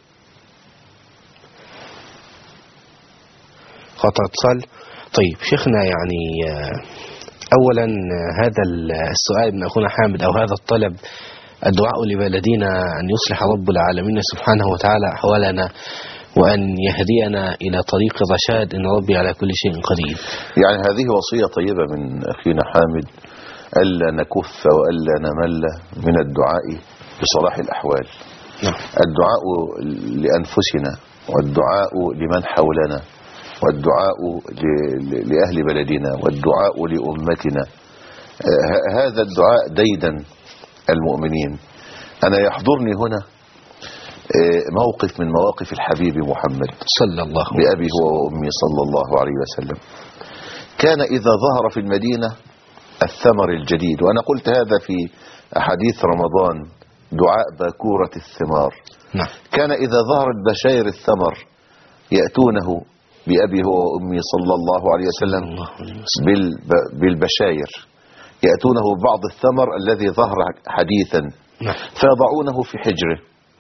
خطأ اتصال. طيب شيخنا يعني أولا هذا السؤال من أخونا حامد أو هذا الطلب الدعاء لبلدنا أن يصلح رب العالمين سبحانه وتعالى أحوالنا وأن يهدينا إلى طريق الرشاد إن ربي على كل شيء قدير. يعني هذه وصية طيبة من أخينا حامد ألا نكف وألا نمل من الدعاء بصلاح الأحوال. الدعاء لأنفسنا والدعاء لمن حولنا والدعاء لأهل بلدنا والدعاء لأمتنا. هذا الدعاء ديدا المؤمنين. أنا يحضرني هنا موقف من مواقف الحبيب محمد صلى الله عليه وسلم بأبي هو وأمي صلى الله عليه وسلم. كان إذا ظهر في المدينة الثمر الجديد، وأنا قلت هذا في حديث رمضان دعاء باكورة الثمار. كان إذا ظهرت بشاير الثمر يأتونه بأبي هو وأمي صلى الله عليه وسلم بالبشاير، يأتونه ببعض الثمر الذي ظهر حديثا فيضعونه في حجره،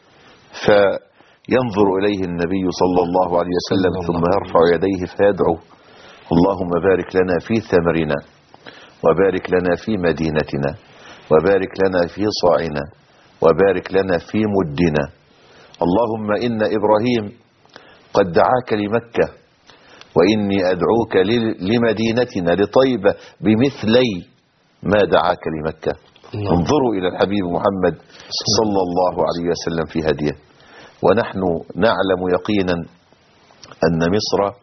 فينظر إليه النبي صلى الله عليه وسلم ثم يرفع يديه فيدعو اللهم بارك لنا في ثمرنا وبارك لنا في مدينتنا وبارك لنا في صاعنا وبارك لنا في مدنا. اللهم إن إبراهيم قد دعاك لمكة وإني أدعوك لمدينتنا لطيبة بمثلي ما دعاك لمكة. انظروا إلى الحبيب محمد صلى الله عليه وسلم في هديه. ونحن نعلم يقينا أن مصر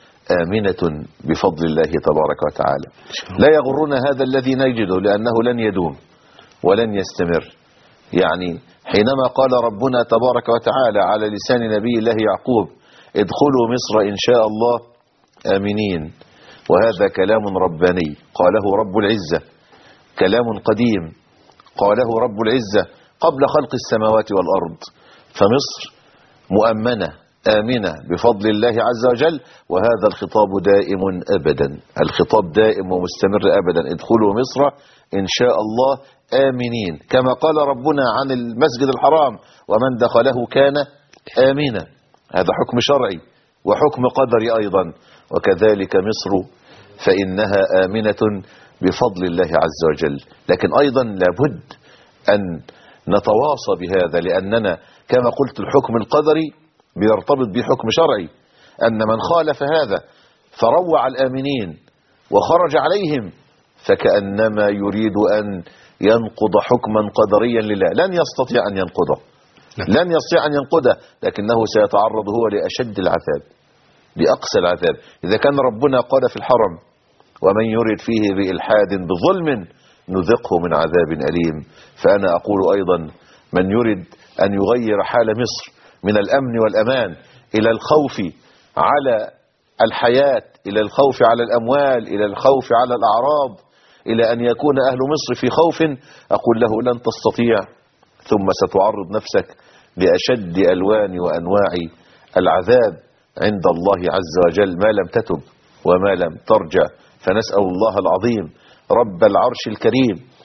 آمنة بفضل الله تبارك وتعالى. لا يغرنا هذا الذي نجده لأنه لن يدوم ولن يستمر. يعني حينما قال ربنا تبارك وتعالى على لسان نبي الله يعقوب ادخلوا مصر إن شاء الله آمنين، وهذا كلام رباني قاله رب العزة، كلام قديم قاله رب العزة قبل خلق السماوات والأرض. فمصر مؤمنة آمنة بفضل الله عز وجل، وهذا الخطاب دائم أبدا، الخطاب دائم ومستمر أبدا. ادخلوا مصر إن شاء الله آمنين، كما قال ربنا عن المسجد الحرام ومن دخله كان آمنا. هذا حكم شرعي وحكم قدري أيضا. وكذلك مصر فإنها آمنة بفضل الله عز وجل. لكن أيضا لابد أن نتواصى بهذا، لأننا كما قلت الحكم القدري بيرتبط بحكم شرعي، أن من خالف هذا فروع الآمنين وخرج عليهم فكأنما يريد أن ينقض حكما قدريا لله. لن يستطيع أن ينقضه، لن يستطيع أن ينقضه، لكنه سيتعرض هو لأشد العذاب، لأقصى العذاب. إذا كان ربنا قال في الحرم ومن يرد فيه بإلحاد بظلم نذقه من عذاب أليم، فأنا أقول أيضا من يرد أن يغير حال مصر من الأمن والأمان إلى الخوف على الحياة، إلى الخوف على الأموال، إلى الخوف على الأعراض، إلى أن يكون أهل مصر في خوف، أقول له لن تستطيع، ثم ستعرض نفسك لأشد ألوان وأنواع العذاب عند الله عز وجل ما لم تتب وما لم ترجع. فنسأل الله العظيم رب العرش الكريم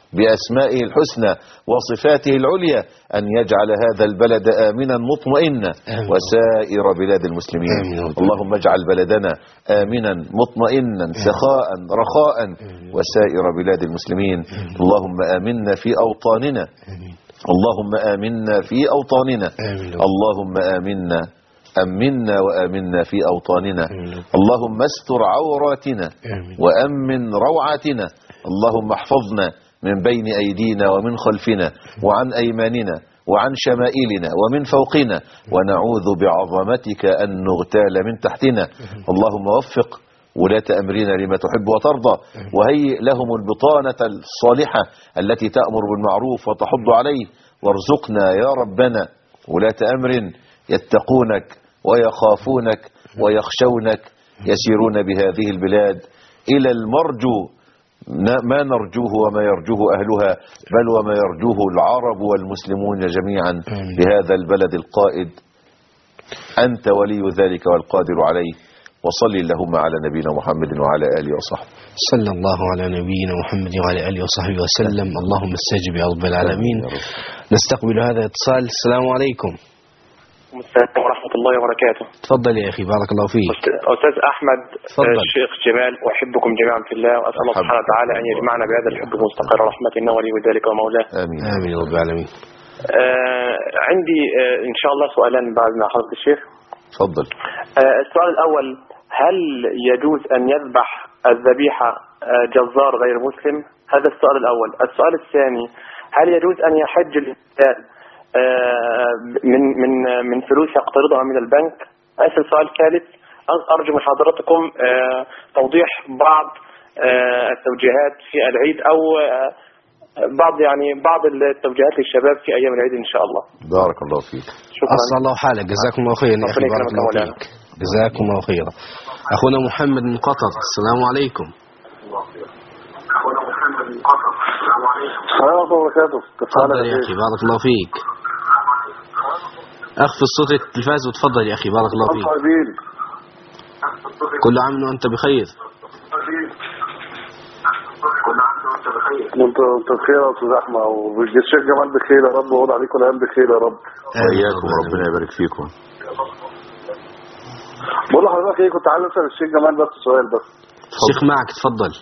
بأسمائه الحسنى وصفاته العليا أن يجعل هذا البلد آمنا مطمئنا وسائر بلاد المسلمين. اللهم اجعل بلدنا آمنا مطمئنا سخاء رخاء وسائر بلاد المسلمين. اللهم آمنا في أوطاننا، اللهم آمنا في أوطاننا، اللهم آمنا أمنا وآمنا في أوطاننا. اللهم استر عوراتنا وأمن روعاتنا. اللهم احفظنا من بين أيدينا ومن خلفنا وعن أيماننا وعن شمائلنا ومن فوقنا، ونعوذ بعظمتك أن نغتال من تحتنا. اللهم وفق ولاة أمرنا لما تحب وترضى، وهيئ لهم البطانة الصالحة التي تأمر بالمعروف وتحض عليه، وارزقنا يا ربنا ولاة أمر يتقونك ويخافونك ويخشونك، يسيرون بهذه البلاد إلى المرجو، ما نرجوه وما يرجوه أهلها، بل وما يرجوه العرب والمسلمون جميعا بهذا البلد القائد. أنت ولي ذلك والقادر عليه. وصل اللهم على نبينا محمد وعلى آله وصحبه. صلى الله على نبينا محمد وعلى آله وصحبه وسلم. اللهم استجب يا رب العالمين. نستقبل هذا الاتصال. السلام عليكم. السلام ورحمة الله وبركاته. تفضل يا أخي، بارك الله فيك. أستاذ أحمد، تفضل. الشيخ جمال، أحبكم جميعا في الله، وأسأل الله سبحانه وتعالى أن يجمعنا بهذا الحب المستقر رحمة إنه ولي ذلك ومولاه. آمين آمين يا رب العالمين. عندي إن شاء الله سؤالان بعد ما حضرتك الشيخ. تفضل. السؤال الأول: هل يجوز أن يذبح الذبيحة جزار غير مسلم؟ هذا السؤال الأول. السؤال الثاني: هل يجوز أن يحج الإنسان من فلوس يقترضها من البنك؟ السؤال الثالث: أرجو من حضرتكم توضيح بعض التوجيهات في العيد، أو بعض التوجيهات للشباب في أيام العيد إن شاء الله. بارك الله فيك. شكرا. أسأل الله حالك. جزاكم الله خيرا يا أخي، بارك الله فيك. جزاكم الله خيرا. أخونا محمد من قطر. السلام عليكم. أخونا محمد من قطر. السلام عليكم. السلام عليكم وبركاته. تفضل يا أخي، بارك الله فيك. أخفض صوت التلفاز وتفضل يا أخي، بارك الله فيك. كل عام وأنت بخير. وانت بخير يا استاذ احمد، والشيخ جمال بخير يا رب، وعود عليكم الايام بخير يا رب. وإياكم، ربنا يبارك فيكم. بقول لحضرتك ايه، كنت عايز اسال الشيخ جمال بس سؤال بس. الشيخ معك، تفضل.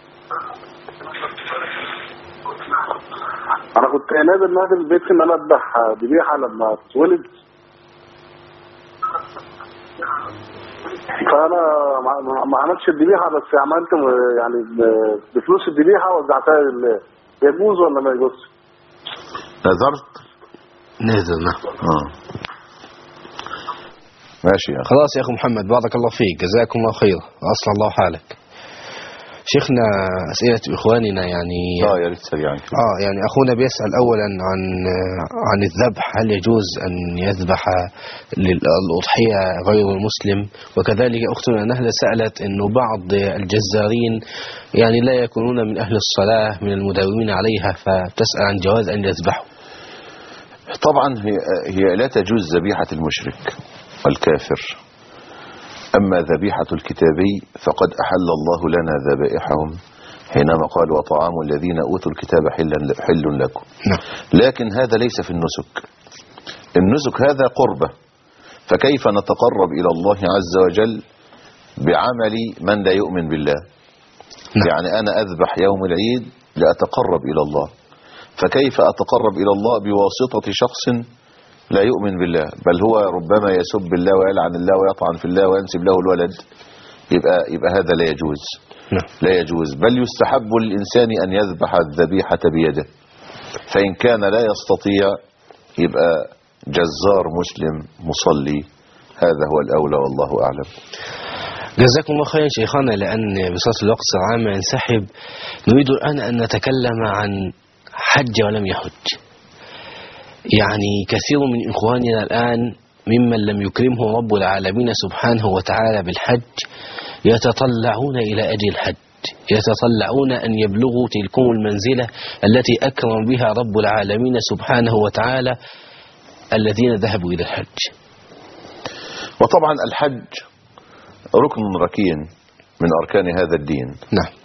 انا كنت نازل البيت ان انا اذبح ذبيحه لما اتولد، فانا ما عملتش الذبيحه، بس عملت يعني بفلوس الذبيحه وزعتها لله. يجوز ولا ما يجوزش؟ نذرت؟ نذر، نعم. ماشي يا أخي. خلاص يا أخي محمد، بارك الله فيك، جزاكم الله خير وأصلح الله حالك. شيخنا، أسئلة إخواننا يعني يا ريت سريعا. يعني أخونا بيسأل أولا عن الذبح، هل يجوز أن يذبح للأضحية غير المسلم؟ وكذلك أختنا نهلة سألت إنه بعض الجزارين يعني لا يكونون من أهل الصلاة، من المداومين عليها، فتسأل عن جواز أن يذبحوا. طبعا هي لا تجوز ذبيحة المشرك والكافر. أما ذبيحة الكتابي فقد أحل الله لنا ذبائحهم حينما قال: وطعام الذين أوتوا الكتاب حل لكم. لكن هذا ليس في النسك. النسك هذا قربة، فكيف نتقرب إلى الله عز وجل بعمل من لا يؤمن بالله؟ يعني أنا أذبح يوم العيد لأتقرب إلى الله، فكيف أتقرب إلى الله بواسطة شخص لا يؤمن بالله، بل هو ربما يسب الله ويلعن الله ويطعن في الله وينسب له الولد؟ يبقى هذا لا يجوز. لا يجوز، بل يستحب للإنسان أن يذبح الذبيحة بيده، فإن كان لا يستطيع يبقى جزار مسلم مصلي، هذا هو الأولى والله أعلم. جزاكم الله خيرا شيخنا، لأن بصوت الوقت العام ينسحب. نريد الآن أن نتكلم عن حج ولم يحج. يعني كثير من إخواننا الآن ممن لم يكرمه رب العالمين سبحانه وتعالى بالحج يتطلعون إلى أجل الحج، يتطلعون أن يبلغوا تلكم المنزلة التي أكرم بها رب العالمين سبحانه وتعالى الذين ذهبوا إلى الحج. وطبعا الحج ركن ركين من أركان هذا الدين. نعم.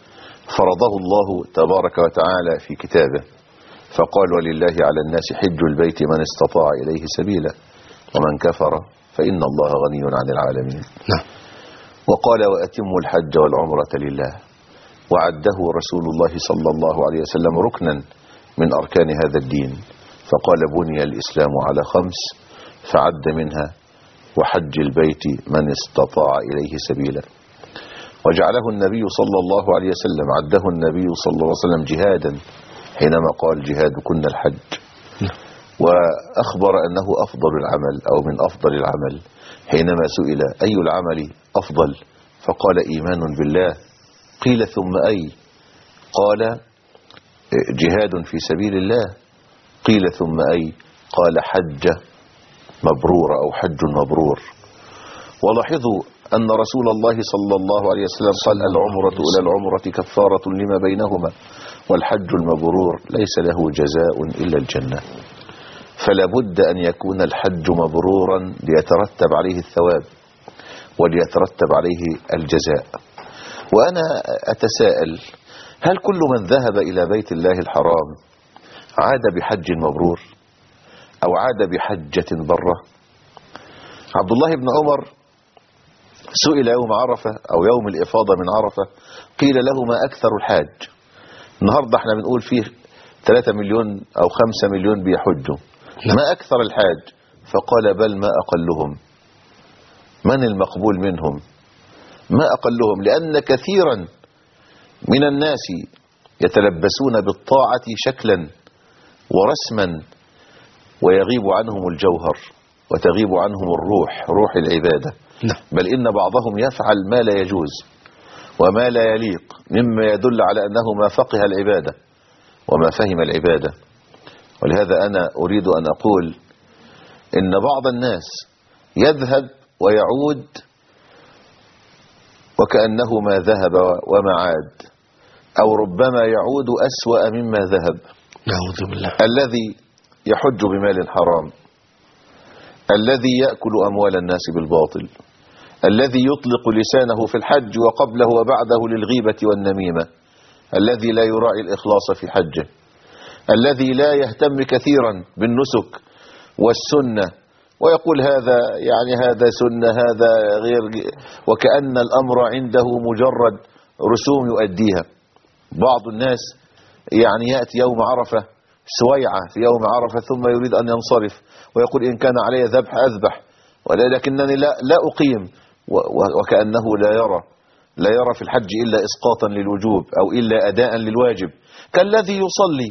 فرضه الله تبارك وتعالى في كتابه، فقال ولله على الناس حج البيت من استطاع إليه سبيلا ومن كفر فإن الله غني عن العالمين. وقال وأتموا الحج والعمرة لله، وعده رسول الله صلى الله عليه وسلم ركنا من أركان هذا الدين، فقال بني الإسلام على 5 فعد منها وحج البيت من استطاع إليه سبيلا. وجعله النبي صلى الله عليه وسلم، عده النبي صلى الله عليه وسلم جهادا حينما قال جهادكن الحج، وأخبر أنه أفضل العمل أو من أفضل العمل حينما سئل أي العمل أفضل فقال إيمان بالله. قيل ثم أي؟ قال جهاد في سبيل الله. قيل ثم أي؟ قال حج مبرور أو حج مبرور. ولاحظوا أن رسول الله صلى الله عليه وسلم قال العمرة إلى العمرة كفارة لما بينهما، والحج المبرور ليس له جزاء إلا الجنة. فلا بد أن يكون الحج مبرورا ليترتب عليه الثواب وليترتب عليه الجزاء. وأنا أتساءل، هل كل من ذهب إلى بيت الله الحرام عاد بحج مبرور أو عاد بحجة برة؟ عبد الله بن عمر سئل يوم عرفة أو يوم الإفاضة من عرفة، قيل له ما أكثر الحاج؟ النهاردة احنا بنقول فيه 3 مليون أو 5 مليون بيحجوا، ما أكثر الحاج؟ فقال بل ما أقلهم. من المقبول منهم؟ ما أقلهم، لأن كثيرا من الناس يتلبسون بالطاعة شكلا ورسما ويغيب عنهم الجوهر وتغيب عنهم الروح، روح العبادة. بل إن بعضهم يفعل ما لا يجوز وما لا يليق مما يدل على أنه ما فقه العبادة وما فهم العبادة. ولهذا أنا أريد أن أقول إن بعض الناس يذهب ويعود وكأنه ما ذهب وما عاد، أو ربما يعود أسوأ مما ذهب. نعوذ بالله. الذي يحج بمال حرام، الذي يأكل أموال الناس بالباطل، الذي يطلق لسانه في الحج وقبله وبعده للغيبة والنميمة، الذي لا يراعي الإخلاص في حجه، الذي لا يهتم كثيرا بالنسك والسنة ويقول هذا يعني هذا سنة هذا غير، وكأن الأمر عنده مجرد رسوم يؤديها. بعض الناس يعني يأتي يوم عرفة سويعة في يوم عرفة ثم يريد أن ينصرف ويقول إن كان علي ذبح أذبح ولكنني لا أقيم، وكأنه لا يرى في الحج إلا إسقاطا للوجوب أو إلا أداء للواجب، كالذي يصلي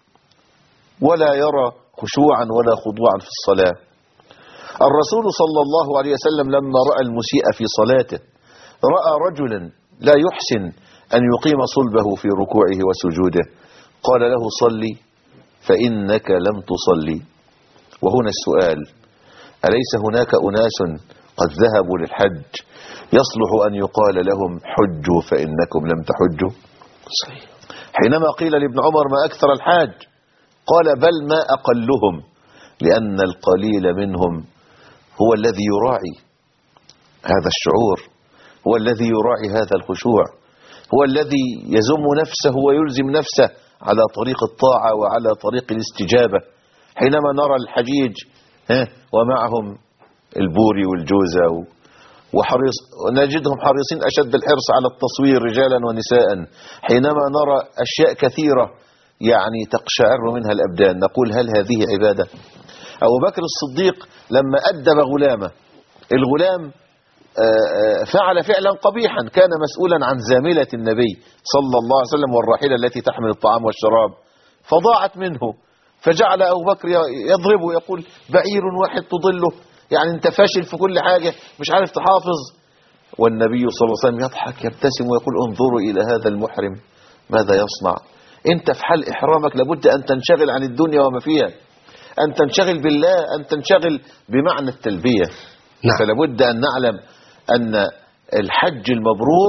ولا يرى خشوعا ولا خضوعا في الصلاة. الرسول صلى الله عليه وسلم لما رأى المسيء في صلاته، رأى رجلا لا يحسن أن يقيم صلبه في ركوعه وسجوده، قال له صلي فإنك لم تصلي. وهنا السؤال، أليس هناك أناس قد ذهبوا للحج يصلح أن يقال لهم حجوا فإنكم لم تحجوا؟ حينما قيل لابن عمر ما أكثر الحاج قال بل ما أقلهم، لأن القليل منهم هو الذي يراعي هذا الشعور، هو الذي يراعي هذا الخشوع، هو الذي يزم نفسه ويلزم نفسه على طريق الطاعة وعلى طريق الاستجابة. حينما نرى الحجيج ومعهم البوري والجوزة وحريص، نجدهم حريصين أشد الحرص على التصوير رجالا ونساء. حينما نرى أشياء كثيرة يعني تقشعر منها الأبدان نقول هل هذه عبادة؟ أبو بكر الصديق لما أدب غلامه، الغلام فعل فعلا قبيحا، كان مسؤولا عن زاملة النبي صلى الله عليه وسلم والراحلة التي تحمل الطعام والشراب، فضاعت منه، فجعل أبو بكر يضربه يقول بعير واحد تضله، يعني انت فاشل في كل حاجة مش عارف تحافظ. والنبي صلى الله عليه وسلم يضحك يبتسم ويقول انظروا إلى هذا المحرم ماذا يصنع. انت في حال إحرامك لابد أن تنشغل عن الدنيا وما فيها، أن تنشغل بالله، أن تنشغل بمعنى التلبية. نعم. فلابد أن نعلم أن الحج المبرور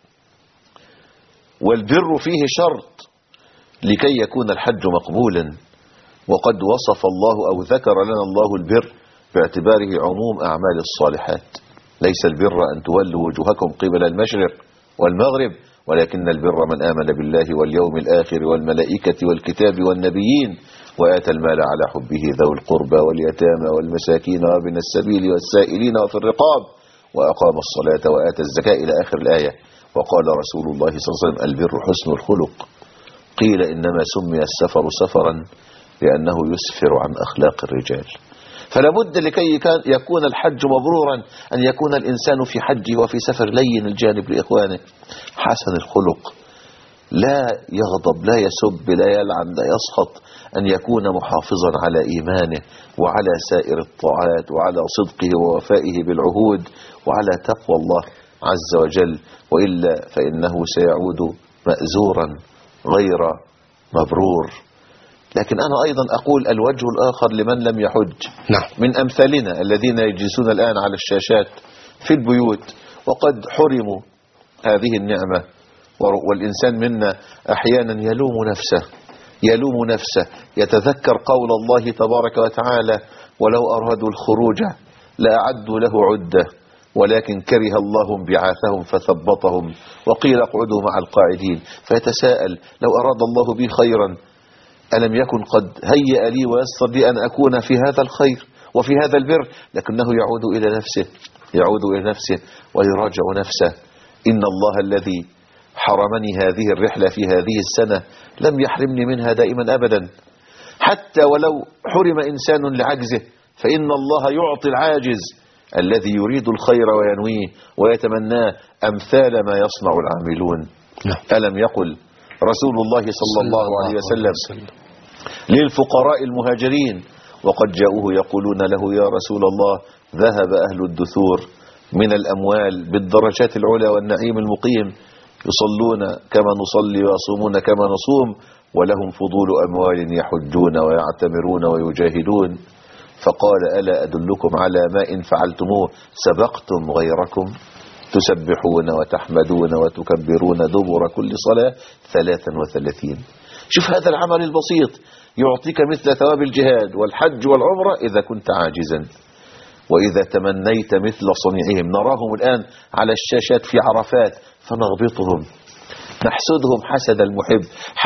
والبر فيه شرط لكي يكون الحج مقبولا. وقد وصف الله أو ذكر لنا الله البر باعتباره عموم أعمال الصالحات. ليس البر أن تولوا وجوهكم قبل المشرق والمغرب ولكن البر من آمن بالله واليوم الآخر والملائكة والكتاب والنبيين وآتى المال على حبه ذوي القربى واليتامى والمساكين وابن السبيل والسائلين وفي الرقاب وأقام الصلاة وآتى الزكاة إلى آخر الآية. وقال رسول الله صلى الله عليه وسلم البر حسن الخلق. قيل إنما سمي السفر سفرا لأنه يسفر عن أخلاق الرجال. فلا بد لكي يكون الحج مبرورا أن يكون الإنسان في حجه وفي سفر لين الجانب لإخوانه، حسن الخلق، لا يغضب، لا يسب، لا يلعن، لا يسخط، أن يكون محافظا على إيمانه وعلى سائر الطاعات وعلى صدقه ووفائه بالعهود وعلى تقوى الله عز وجل، وإلا فإنه سيعود مأزورا غير مبرور. لكن أنا أيضا أقول الوجه الآخر لمن لم يحج من أمثالنا الذين يجلسون الآن على الشاشات في البيوت وقد حرموا هذه النعمة، والإنسان منا أحيانا يلوم نفسه يتذكر قول الله تبارك وتعالى ولو أرادوا الخروج لأعدوا له عدة ولكن كره الله انبعاثهم فثبطهم وقيل اقعدوا مع القاعدين، فيتساءل لو أراد الله بي خيرا ألم يكن قد هيأ لي ويسر لي أن أكون في هذا الخير وفي هذا البر؟ لكنه يعود إلى نفسه ويراجع نفسه. إن الله الذي حرمني هذه الرحلة في هذه السنة لم يحرمني منها دائما أبدا، حتى ولو حرم إنسان لعجزه فإن الله يعطي العاجز الذي يريد الخير وينويه ويتمناه أمثال ما يصنع العاملون. ألم يقل رسول الله صلى الله عليه وسلم للفقراء المهاجرين وقد جاءوه يقولون له يا رسول الله ذهب أهل الدثور من الأموال بالدرجات العلى والنعيم المقيم، يصلون كما نصلي ويصومون كما نصوم ولهم فضول أموال يحجون ويعتمرون ويجاهدون، فقال ألا أدلكم على ما إن فعلتموه سبقتم غيركم تسبحون وتحمدون وتكبرون دبر كل صلاة 33. شوف هذا العمل البسيط يعطيك مثل ثواب الجهاد والحج والعمرة إذا كنت عاجزا. وإذا تمنيت مثل صنيعهم، نراهم الآن على الشاشات في عرفات فنغبطهم نحسدهم حسد المحب،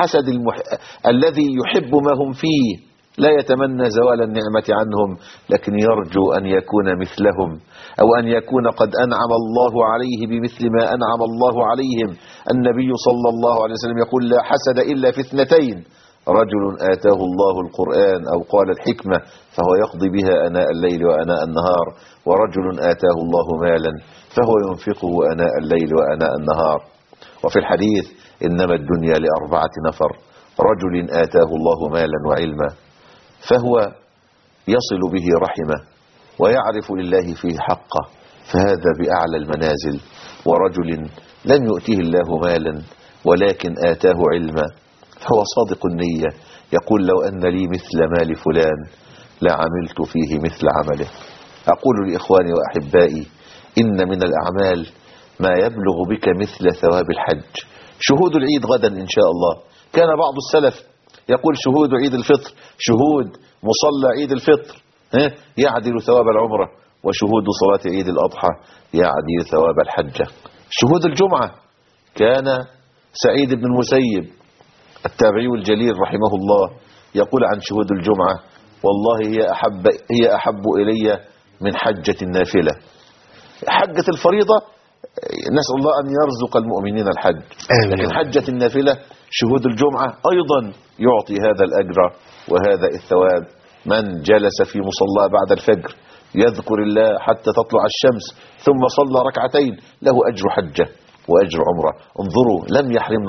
الذي يحب ما هم فيه لا يتمنى زوال النعمة عنهم لكن يرجو أن يكون مثلهم أو أن يكون قد أنعم الله عليه بمثل ما أنعم الله عليهم. النبي صلى الله عليه وسلم يقول لا حسد إلا في 2: رجل آتاه الله القرآن أو قال الحكمة فهو يقضي بها أناء الليل وأناء النهار، ورجل آتاه الله مالا فهو ينفقه أناء الليل وأناء النهار. وفي الحديث إنما الدنيا ل4 نفر: رجل آتاه الله مالا وعلما فهو يصل به رحمه ويعرف لله فيه حقه فهذا بأعلى المنازل، ورجل لم يؤتيه الله مالا ولكن آتاه علما فهو صادق النية يقول لو أن لي مثل مال فلان لعملت فيه مثل عمله. أقول لإخواني وأحبائي إن من الأعمال ما يبلغ بك مثل ثواب الحج. شهود العيد غدا إن شاء الله، كان بعض السلف يقول شهود عيد الفطر، شهود مصلى عيد الفطر يعدل ثواب العمرة، وشهود صلاة عيد الأضحى يعدل ثواب الحجة. شهود الجمعة كان سعيد بن المسيب التابعي الجليل رحمه الله يقول عن شهود الجمعة والله هي أحب إلي من حجة النافلة. حجة الفريضة نسأل الله أن يرزق المؤمنين الحج، لكن حجة النافلة شهود الجمعة أيضا يعطي هذا الأجر وهذا الثواب. من جلس في مصلى بعد الفجر يذكر الله حتى تطلع الشمس ثم صلى ركعتين له أجر حجة وأجر عمرة. انظروا لم يحرمنا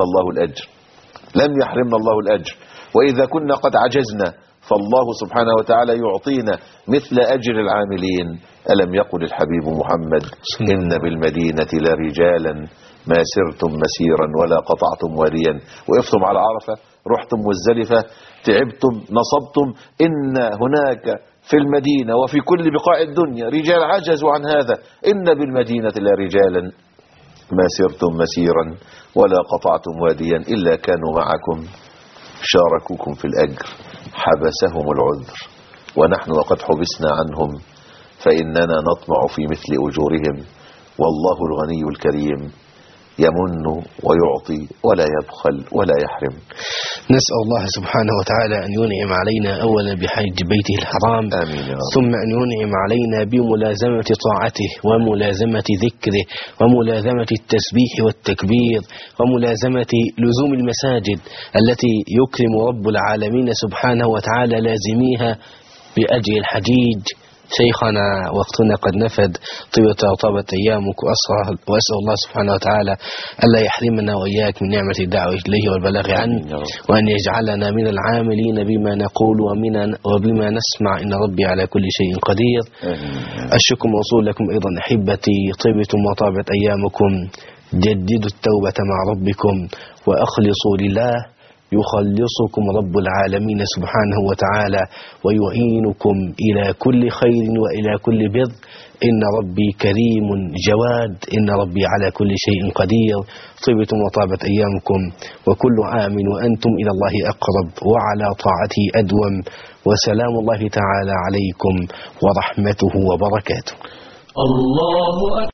الله الأجر، وإذا كنا قد عجزنا فالله سبحانه وتعالى يعطينا مثل أجر العاملين. ألم يقل الحبيب محمد إن بالمدينة لرجالا ما سرتم مسيرا ولا قطعتم واديا، وقفتم على عرفة، رحتم مزدلفة، تعبتم، نصبتم، إن هناك في المدينة وفي كل بقاع الدنيا رجال عجزوا عن هذا. إن بالمدينة لرجالا ما سرتم مسيرا ولا قطعتم واديا إلا كانوا معكم شاركوكم في الأجر، حبسهم العذر ونحن وقد حبسنا عنهم فإننا نطمع في مثل أجورهم، والله الغني الكريم يمن ويعطي ولا يبخل ولا يحرم. نسأل الله سبحانه وتعالى أن ينعم علينا أولا بحج بيته الحرام، آمين. ثم أن ينعم علينا بملازمة طاعته وملازمة ذكره وملازمة التسبيح والتكبير وملازمة لزوم المساجد التي يكرم رب العالمين سبحانه وتعالى لازميها بأجل الحجيج. شيخنا وقتنا قد نفد، طابت أيامك، وأسأل الله سبحانه وتعالى ألا يحرمنا وإياك من نعمة الدعوة إليه والبلاغ عنه، وأن يجعلنا من العاملين بما نقول وبما نسمع، إن ربي على كل شيء قدير. الشكر موصول لكم أيضا أحبتي، طبتم وطابت أيامكم. جددوا التوبة مع ربكم وأخلصوا لله، يخلصكم رب العالمين سبحانه وتعالى ويعينكم إلى كل خير وإلى كل بر. إن ربي كريم جواد، إن ربي على كل شيء قدير. طبتم وطابت أيامكم، وكل عام وأنتم إلى الله أقرب وعلى طاعته أدوم، وسلام الله تعالى عليكم ورحمته وبركاته. الله